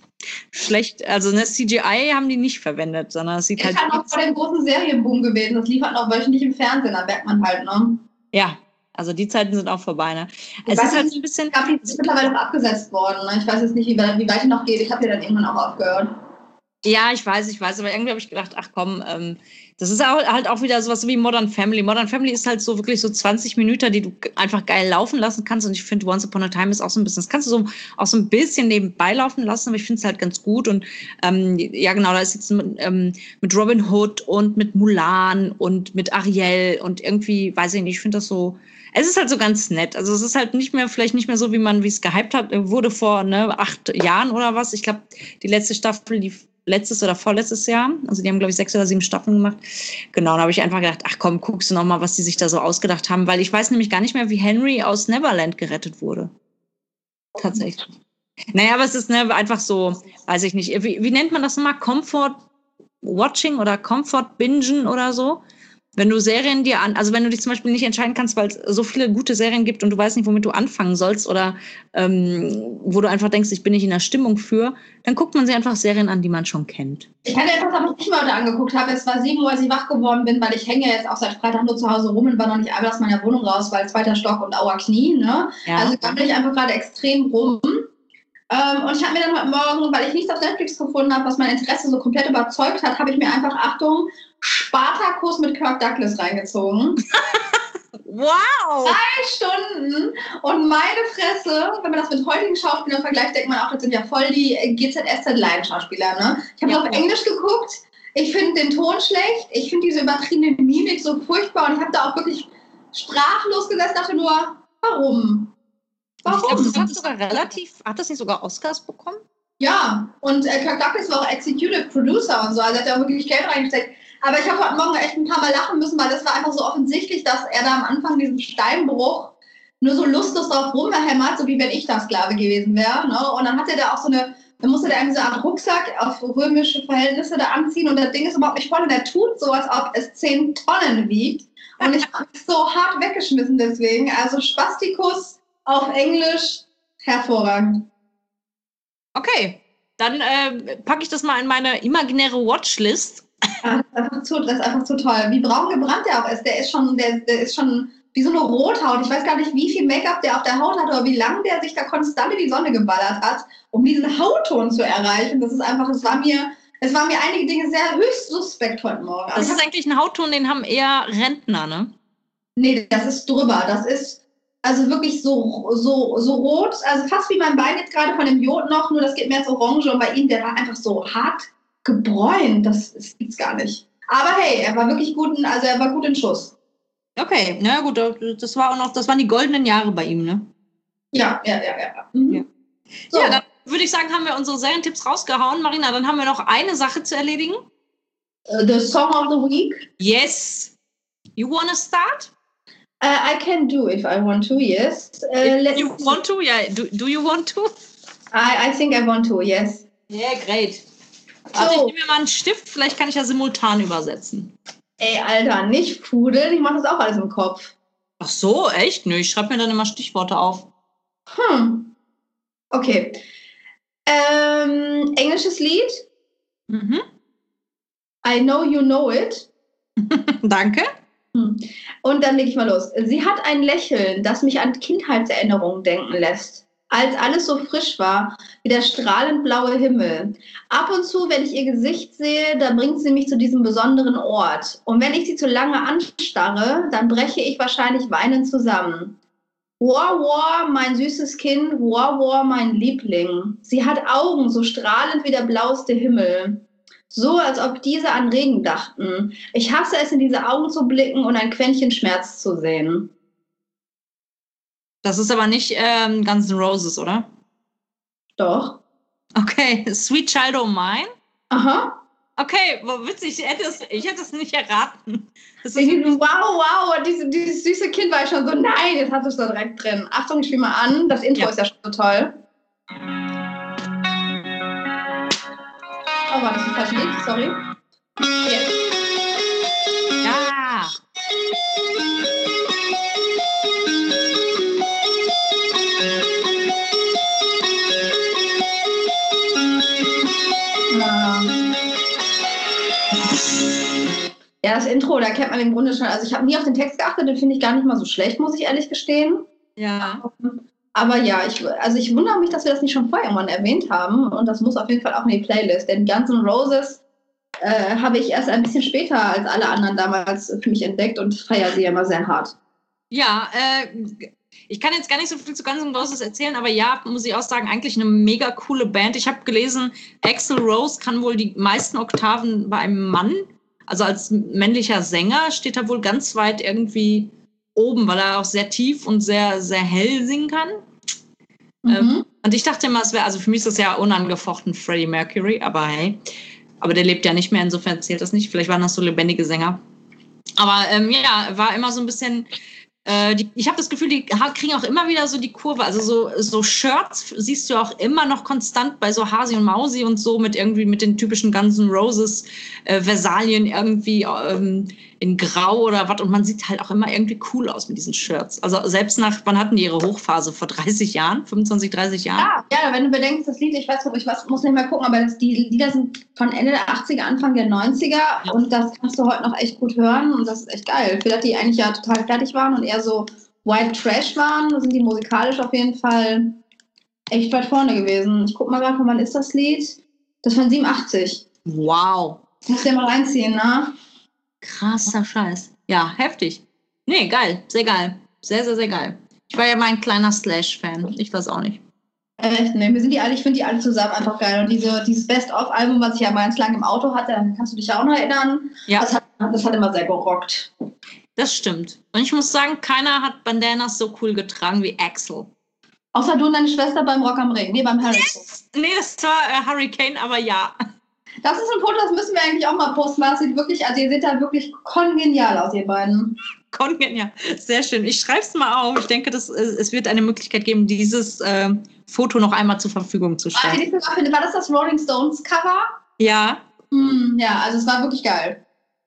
Also eine CGI haben die nicht verwendet, sondern es sieht halt... Das ist halt auch vor dem großen Serienboom gewesen, das lief halt noch wöchentlich im Fernsehen, da merkt man halt, ne? Ja. Also die Zeiten sind auch vorbei, ne? Es ist halt so ein bisschen... Ich glaube, die ist mittlerweile auch abgesetzt worden, ne? Ich weiß jetzt nicht, wie weit die noch geht. Ich habe ja dann irgendwann auch aufgehört. Ja, ich weiß, aber irgendwie habe ich gedacht, ach komm, das ist halt auch wieder sowas wie Modern Family. Modern Family ist halt so wirklich so 20 Minuten, die du einfach geil laufen lassen kannst und ich finde Once Upon a Time ist auch so ein bisschen, das kannst du auch so ein bisschen nebenbei laufen lassen, aber ich finde es halt ganz gut und ja genau, da ist jetzt mit Robin Hood und mit Mulan und mit Ariel und irgendwie, weiß ich nicht, ich finde das so... Es ist halt so ganz nett. Also es ist halt vielleicht nicht mehr so, wie es gehypt wurde vor 8 Jahren oder was. Ich glaube, die letzte Staffel lief letztes oder vorletztes Jahr. Also die haben, glaube ich, 6 oder 7 Staffeln gemacht. Genau, da habe ich einfach gedacht, ach komm, guckst du noch mal, was die sich da so ausgedacht haben. Weil ich weiß nämlich gar nicht mehr, wie Henry aus Neverland gerettet wurde. Tatsächlich. Naja, aber es ist einfach so, weiß ich nicht. Wie nennt man das nochmal? Comfort Watching oder Comfort Bingen oder so? Wenn du Serien also wenn du dich zum Beispiel nicht entscheiden kannst, weil es so viele gute Serien gibt und du weißt nicht, womit du anfangen sollst oder wo du einfach denkst, ich bin nicht in der Stimmung für, dann guckt man sich einfach Serien an, die man schon kennt. Ich hatte etwas, was ich nicht mal heute angeguckt habe. Es war 7 Uhr, als ich wach geworden bin, weil ich hänge jetzt auch seit Freitag nur zu Hause rum und war noch nicht einmal aus meiner Wohnung raus, weil 2. Stock und Auer Knie, ne? Ja. Also gammel ich einfach gerade extrem rum. Und ich habe mir dann heute Morgen, weil ich nichts auf Netflix gefunden habe, was mein Interesse so komplett überzeugt hat, habe ich mir einfach, Achtung, Spartacus mit Kirk Douglas reingezogen. Wow! 3 Stunden und meine Fresse, wenn man das mit heutigen Schauspielern vergleicht, denkt man auch, das sind ja voll die GZSZ-Laienschauspieler, ne? Ich habe auf Englisch geguckt, ich finde den Ton schlecht, ich finde diese übertriebene Mimik so furchtbar und ich habe da auch wirklich sprachlos gesessen, dachte nur, warum? Ich glaube, das hat das nicht sogar Oscars bekommen? Ja, und Kirk Douglas war auch Executive Producer und so, also hat er wirklich Geld reingesteckt. Aber ich habe heute Morgen echt ein paar Mal lachen müssen, weil das war einfach so offensichtlich, dass er da am Anfang diesen Steinbruch nur so lustlos drauf rumhämmert, so wie wenn ich da Sklave gewesen wäre. Ne? Und dann hat er da auch dann musste der irgendwie so eine Art Rucksack auf römische Verhältnisse da anziehen und das Ding ist überhaupt nicht voll und er tut so, als ob es 10 Tonnen wiegt. Und ich habe mich so hart weggeschmissen deswegen. Also Spasticus auf Englisch, hervorragend. Okay, dann packe ich das mal in meine imaginäre Watchlist. Das ist einfach zu toll. Wie braun gebrannt der auch ist. Der ist schon wie so eine Rothaut. Ich weiß gar nicht, wie viel Make-up der auf der Haut hat oder wie lange der sich da konstant in die Sonne geballert hat, um diesen Hautton zu erreichen. Das war mir einige Dinge sehr höchst suspekt heute Morgen. Das ist eigentlich ein Hautton, den haben eher Rentner, ne? Nee, das ist drüber. Das ist also wirklich so rot, also fast wie mein Bein jetzt gerade von dem Jod noch, nur das geht mehr ins Orange und bei ihm, der war einfach so hart gebräunt, das gibt's gar nicht. Aber hey, er war wirklich gut in Schuss. Okay, na gut, das waren die goldenen Jahre bei ihm, ne? Ja. Mhm. Ja. So. Ja, dann würde ich sagen, haben wir unsere Serientipps rausgehauen. Marina, dann haben wir noch eine Sache zu erledigen. The Song of the Week. Yes. You wanna start? I can do if I want to, yes. If you want to? Yeah, do you want to? I think I want to, yes. Yeah, great. Also ich nehme mir mal einen Stift, vielleicht kann ich ja simultan übersetzen. Ey, Alter, nicht fudeln, ich mache das auch alles im Kopf. Ach so, echt? Nö, ich schreibe mir dann immer Stichworte auf. Okay. Englisches Lied? Mhm. I know you know it. Danke. Und dann lege ich mal los. Sie hat ein Lächeln, das mich an Kindheitserinnerungen denken lässt. Als alles so frisch war, wie der strahlend blaue Himmel. Ab und zu, wenn ich ihr Gesicht sehe, da bringt sie mich zu diesem besonderen Ort. Und wenn ich sie zu lange anstarre, dann breche ich wahrscheinlich weinend zusammen. Wow, wow, mein süßes Kind, wow, wow, mein Liebling. Sie hat Augen, so strahlend wie der blaueste Himmel. So, als ob diese an Regen dachten. Ich hasse es, in diese Augen zu blicken und ein Quäntchen Schmerz zu sehen. Das ist aber nicht Guns N' Roses, oder? Doch. Okay, Sweet Child O' Mine? Aha. Okay, witzig, ich hätte es nicht erraten. Wow, dieses süße Kind war schon so, nein, jetzt hast du es da direkt drin. Achtung, ich spiele mal an, das Intro ist ja schon so toll. Oh, war das ein falsches Lied? Sorry. Jetzt. Ja. Ja, das Intro, da kennt man im Grunde schon, also ich habe nie auf den Text geachtet, den finde ich gar nicht mal so schlecht, muss ich ehrlich gestehen. Ja. Aber ja, ich wundere mich, dass wir das nicht schon vorher irgendwann erwähnt haben und das muss auf jeden Fall auch in die Playlist, denn Guns N' Roses habe ich erst ein bisschen später als alle anderen damals für mich entdeckt und feiere sie immer sehr hart. Ja, ich kann jetzt gar nicht so viel zu Guns N' Roses erzählen, aber ja, muss ich auch sagen, eigentlich eine mega coole Band. Ich habe gelesen, Axl Rose kann wohl die meisten Oktaven bei einem Mann, also als männlicher Sänger, steht er wohl ganz weit irgendwie oben, weil er auch sehr tief und sehr, sehr hell singen kann. Und ich dachte immer, es wäre, also für mich ist das ja unangefochten Freddie Mercury, aber hey, aber der lebt ja nicht mehr, insofern zählt das nicht. Vielleicht waren das so lebendige Sänger. Aber ja, war immer so ein bisschen, ich habe das Gefühl, die kriegen auch immer wieder so die Kurve. Also so Shirts siehst du auch immer noch konstant bei so Hasi und Mausi und so mit den typischen Guns N' Roses Versalien irgendwie in Grau oder was. Und man sieht halt auch immer irgendwie cool aus mit diesen Shirts. Also selbst wann hatten die ihre Hochphase? Vor 30 Jahren? 25, 30 Jahren? Ja, wenn du bedenkst, das Lied, ich muss nicht mal gucken, aber die Lieder sind von Ende der 80er, Anfang der 90er und das kannst du heute noch echt gut hören und das ist echt geil. Für das die eigentlich ja total fertig waren und eher so White Trash waren, sind die musikalisch auf jeden Fall echt weit vorne gewesen. Ich guck mal gerade, wann ist das Lied? Das ist von 87. Wow. Muss dir mal reinziehen, ne? Krasser Scheiß. Ja, heftig. Nee, geil. Sehr geil. Sehr, sehr, sehr geil. Ich war ja mal ein kleiner Slash-Fan. Ich weiß auch nicht. Echt? Nee, ich finde die alle zusammen einfach geil. Und dieses Best-of-Album, was ich ja mal ganz lang im Auto hatte, dann kannst du dich ja auch noch erinnern. Ja. Das hat immer sehr gerockt. Das stimmt. Und ich muss sagen, keiner hat Bandanas so cool getragen wie Axl. Außer du und deine Schwester beim Rock am Ring. Nee, beim Hurricane. Yes. Nee, das war Hurricane, aber ja. Das ist ein Foto, das müssen wir eigentlich auch mal posten, weil das sieht wirklich, also ihr seht da wirklich kongenial aus, ihr beiden. Kongenial, sehr schön. Ich schreibe es mal auf. Ich denke, es wird eine Möglichkeit geben, dieses Foto noch einmal zur Verfügung zu stellen. War das Rolling Stones Cover? Ja. Ja, also es war wirklich geil.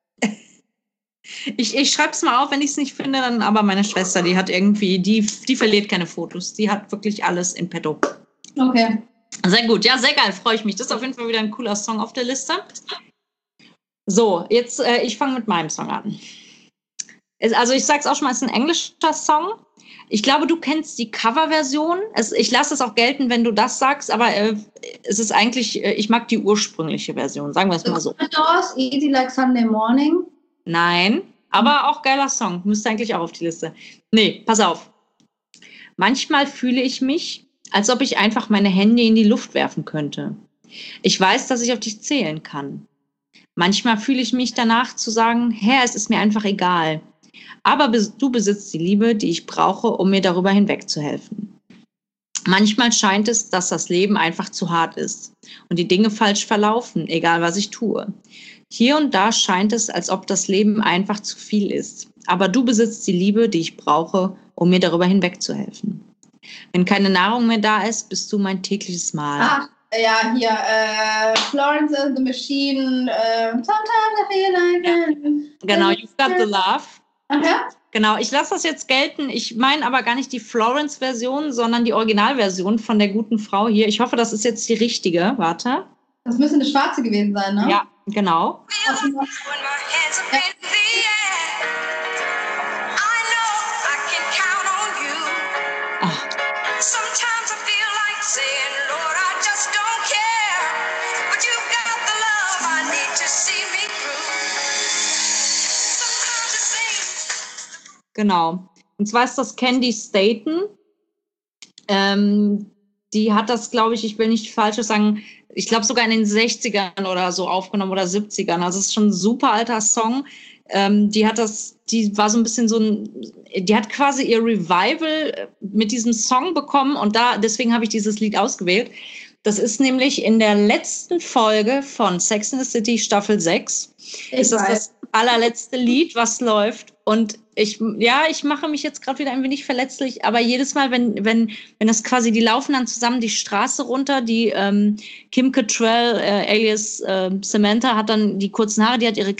Ich schreibe es mal auf, wenn ich es nicht finde, dann aber meine Schwester, die hat irgendwie, die verliert keine Fotos. Die hat wirklich alles in petto. Okay. Sehr gut, ja, sehr geil, freue ich mich. Das ist auf jeden Fall wieder ein cooler Song auf der Liste. So, jetzt, ich fange mit meinem Song an. Also ich sag's auch schon mal, es ist ein englischer Song. Ich glaube, du kennst die Coverversion. Ich lasse es auch gelten, wenn du das sagst, aber es ist eigentlich, ich mag die ursprüngliche Version, sagen wir es mal so. Easy Like Sunday Morning? Nein, aber auch geiler Song. Müsste eigentlich auch auf die Liste. Nee, pass auf. Manchmal fühle ich mich, als ob ich einfach meine Hände in die Luft werfen könnte. Ich weiß, dass ich auf dich zählen kann. Manchmal fühle ich mich danach zu sagen, Herr, es ist mir einfach egal. Aber du besitzt die Liebe, die ich brauche, um mir darüber hinwegzuhelfen. Manchmal scheint es, dass das Leben einfach zu hart ist und die Dinge falsch verlaufen, egal was ich tue. Hier und da scheint es, als ob das Leben einfach zu viel ist. aber du besitzt die Liebe, die ich brauche, um mir darüber hinwegzuhelfen. Wenn keine Nahrung mehr da ist, bist du mein tägliches Mahl. Ach, ja, hier, Florence and the Machine, Sometimes I feel like... Genau, You've Got the Love. Aha. Genau, ich lasse das jetzt gelten. Ich meine aber gar nicht die Florence-Version, sondern die Originalversion von der guten Frau hier. Ich hoffe, das ist jetzt die richtige. Warte. Das müsste eine schwarze gewesen sein, ne? Ja, genau. Genau. Und zwar ist das Candy Staton. Die hat das, glaube ich will nicht Falsches sagen, ich glaube sogar in den 60ern oder so aufgenommen oder 70ern. Also es ist schon ein super alter Song. Die war so ein bisschen die hat quasi ihr Revival mit diesem Song bekommen und deswegen habe ich dieses Lied ausgewählt. Das ist nämlich in der letzten Folge von Sex and the City Staffel 6. Ist das allerletzte Lied, was läuft. Und ich mache mich jetzt gerade wieder ein wenig verletzlich, aber jedes Mal, wenn das quasi, die laufen dann zusammen die Straße runter, die Kim Cattrall, alias Samantha, hat dann die kurzen Haare, die hat ihre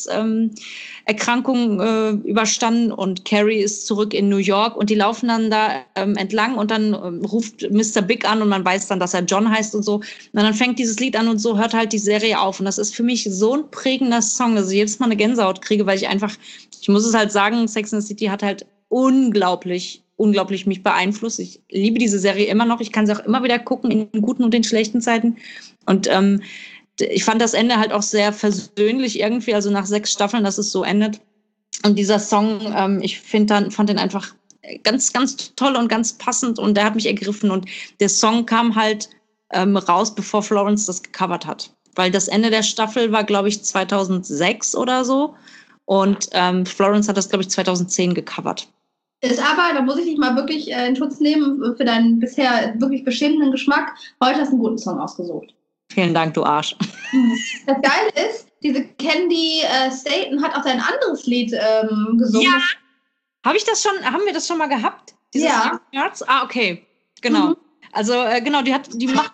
Krebserkrankung überstanden und Carrie ist zurück in New York und die laufen dann da entlang und dann ruft Mr. Big an und man weiß dann, dass er John heißt und so. Und dann fängt dieses Lied an und so hört halt die Serie auf. Und das ist für mich so ein prägender Song, dass ich jedes Mal eine Gänsehaut kriege, weil ich muss es halt sagen, Sex and the City hat halt unglaublich mich beeinflusst. Ich liebe diese Serie immer noch. Ich kann sie auch immer wieder gucken, in den guten und den schlechten Zeiten. Und ich fand das Ende halt auch sehr versöhnlich irgendwie, also nach 6 Staffeln, dass es so endet. Und dieser Song, ich fand den einfach ganz, ganz toll und ganz passend und der hat mich ergriffen. Und der Song kam halt raus, bevor Florence das gecovert hat. Weil das Ende der Staffel war, glaube ich, 2006 oder so. Und Florence hat das, glaube ich, 2010 gecovert. Ist aber, da muss ich dich mal wirklich in Schutz nehmen für deinen bisher wirklich beschämenden Geschmack. Heute hast du einen guten Song ausgesucht. Vielen Dank, du Arsch. Das Geile ist, diese Candy Staton hat auch ein anderes Lied gesungen. Ja. Haben wir das schon mal gehabt? Dieses ja. Herz? Ah, okay. Genau. Also, genau, die macht...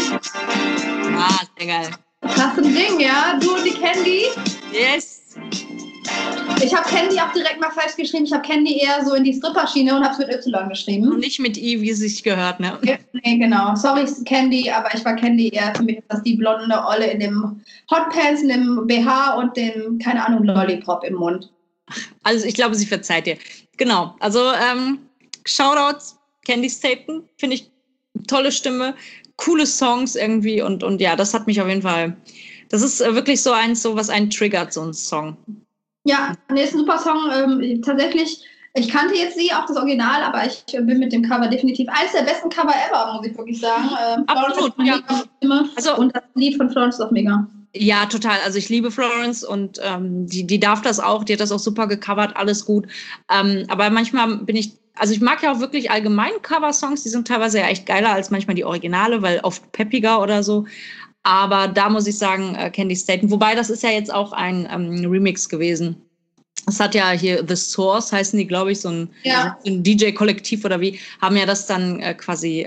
Ah, sehr geil. Das ist ein Ding, ja? Du und die Candy? Yes. Ich habe Candy auch direkt mal falsch geschrieben. Ich habe Candy eher so in die Stripper-Schiene und habe es mit Y geschrieben. Und nicht mit I, wie es sich gehört, ne? Nee, genau. Sorry, Candy, aber ich war Candy eher für mich, dass die blonde Olle in dem Hotpants, in dem BH und dem, keine Ahnung, Lollipop im Mund. Also ich glaube, sie verzeiht dir. Genau. Also Shoutouts, Candy Staton, finde ich tolle Stimme, coole Songs irgendwie und ja, das hat mich auf jeden Fall... Das ist wirklich so was einen triggert, so ein Song. Ja, ist ein super Song. Tatsächlich, ich kannte jetzt auch das Original, aber ich bin mit dem Cover definitiv eines der besten Cover ever, muss ich wirklich sagen. Absolut, ja. Also, und das Lied von Florence ist auch mega. Ja, total. Also ich liebe Florence und die darf das auch, die hat das auch super gecovert, alles gut. Aber manchmal ich mag ja auch wirklich allgemein Cover-Songs, die sind teilweise ja echt geiler als manchmal die Originale, weil oft peppiger oder so. Aber da muss ich sagen, Candy Staton. Wobei, das ist ja jetzt auch ein Remix gewesen. Es hat ja hier The Source, heißen die, glaube ich, so ein DJ-Kollektiv oder wie, haben ja das dann quasi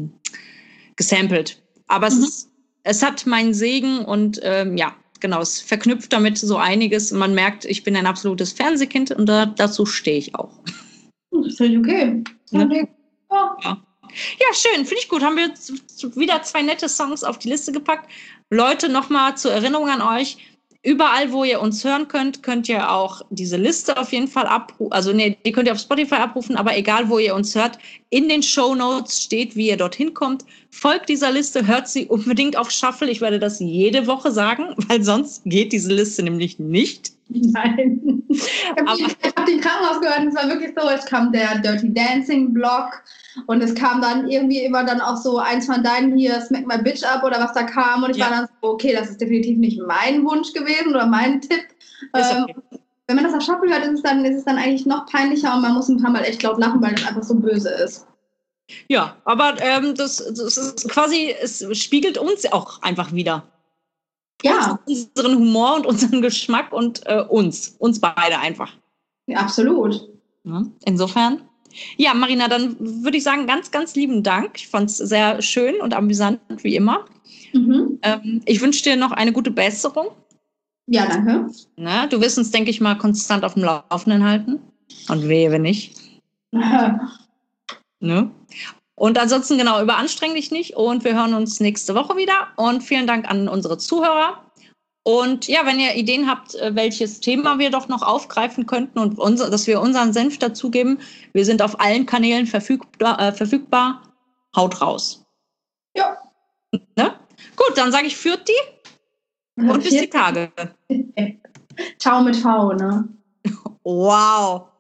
gesampelt. Aber es hat meinen Segen und ja, genau, es verknüpft damit so einiges. Man merkt, ich bin ein absolutes Fernsehkind und dazu stehe ich auch. Das ist okay. Ne? Ja. Ja, schön, finde ich gut. Haben wir jetzt wieder 2 nette Songs auf die Liste gepackt. Leute, nochmal zur Erinnerung an euch. Überall, wo ihr uns hören könnt, könnt ihr auch diese Liste auf jeden Fall abrufen. Also die könnt ihr auf Spotify abrufen, aber egal, wo ihr uns hört, in den Shownotes steht, wie ihr dorthin kommt. Folgt dieser Liste, hört sie unbedingt auf Shuffle. Ich werde das jede Woche sagen, weil sonst geht diese Liste nämlich nicht. Nein. Ich habe den Krankenhaus gehört und es war wirklich so, es kam der Dirty Dancing Blog und es kam dann irgendwie immer dann auch so eins von deinen hier, Smack My Bitch Up oder was da kam und ich war dann so, okay, das ist definitiv nicht mein Wunsch gewesen oder mein Tipp. Okay. Wenn man das auf Shuffle hört, ist es dann eigentlich noch peinlicher und man muss ein paar Mal echt laut lachen, weil das einfach so böse ist. Ja, aber das ist quasi, es spiegelt uns auch einfach wieder. Ja. Unseren Humor und unseren Geschmack und uns beide einfach. Ja, absolut. Ja, insofern. Ja, Marina, dann würde ich sagen, ganz, ganz lieben Dank. Ich fand es sehr schön und amüsant, wie immer. Ich wünsche dir noch eine gute Besserung. Ja, danke. Na, du wirst uns, denke ich mal, konstant auf dem Laufenden halten. Und wehe, wenn nicht. Ne? Und ansonsten, genau, überanstreng dich nicht. Und wir hören uns nächste Woche wieder. Und vielen Dank an unsere Zuhörer. Und ja, wenn ihr Ideen habt, welches Thema wir doch noch aufgreifen könnten und dass wir unseren Senf dazugeben, wir sind auf allen Kanälen verfügbar. Haut raus. Ja. Ne? Gut, dann sage ich Fürti und bis die Tage. Ciao mit V, ne? Wow.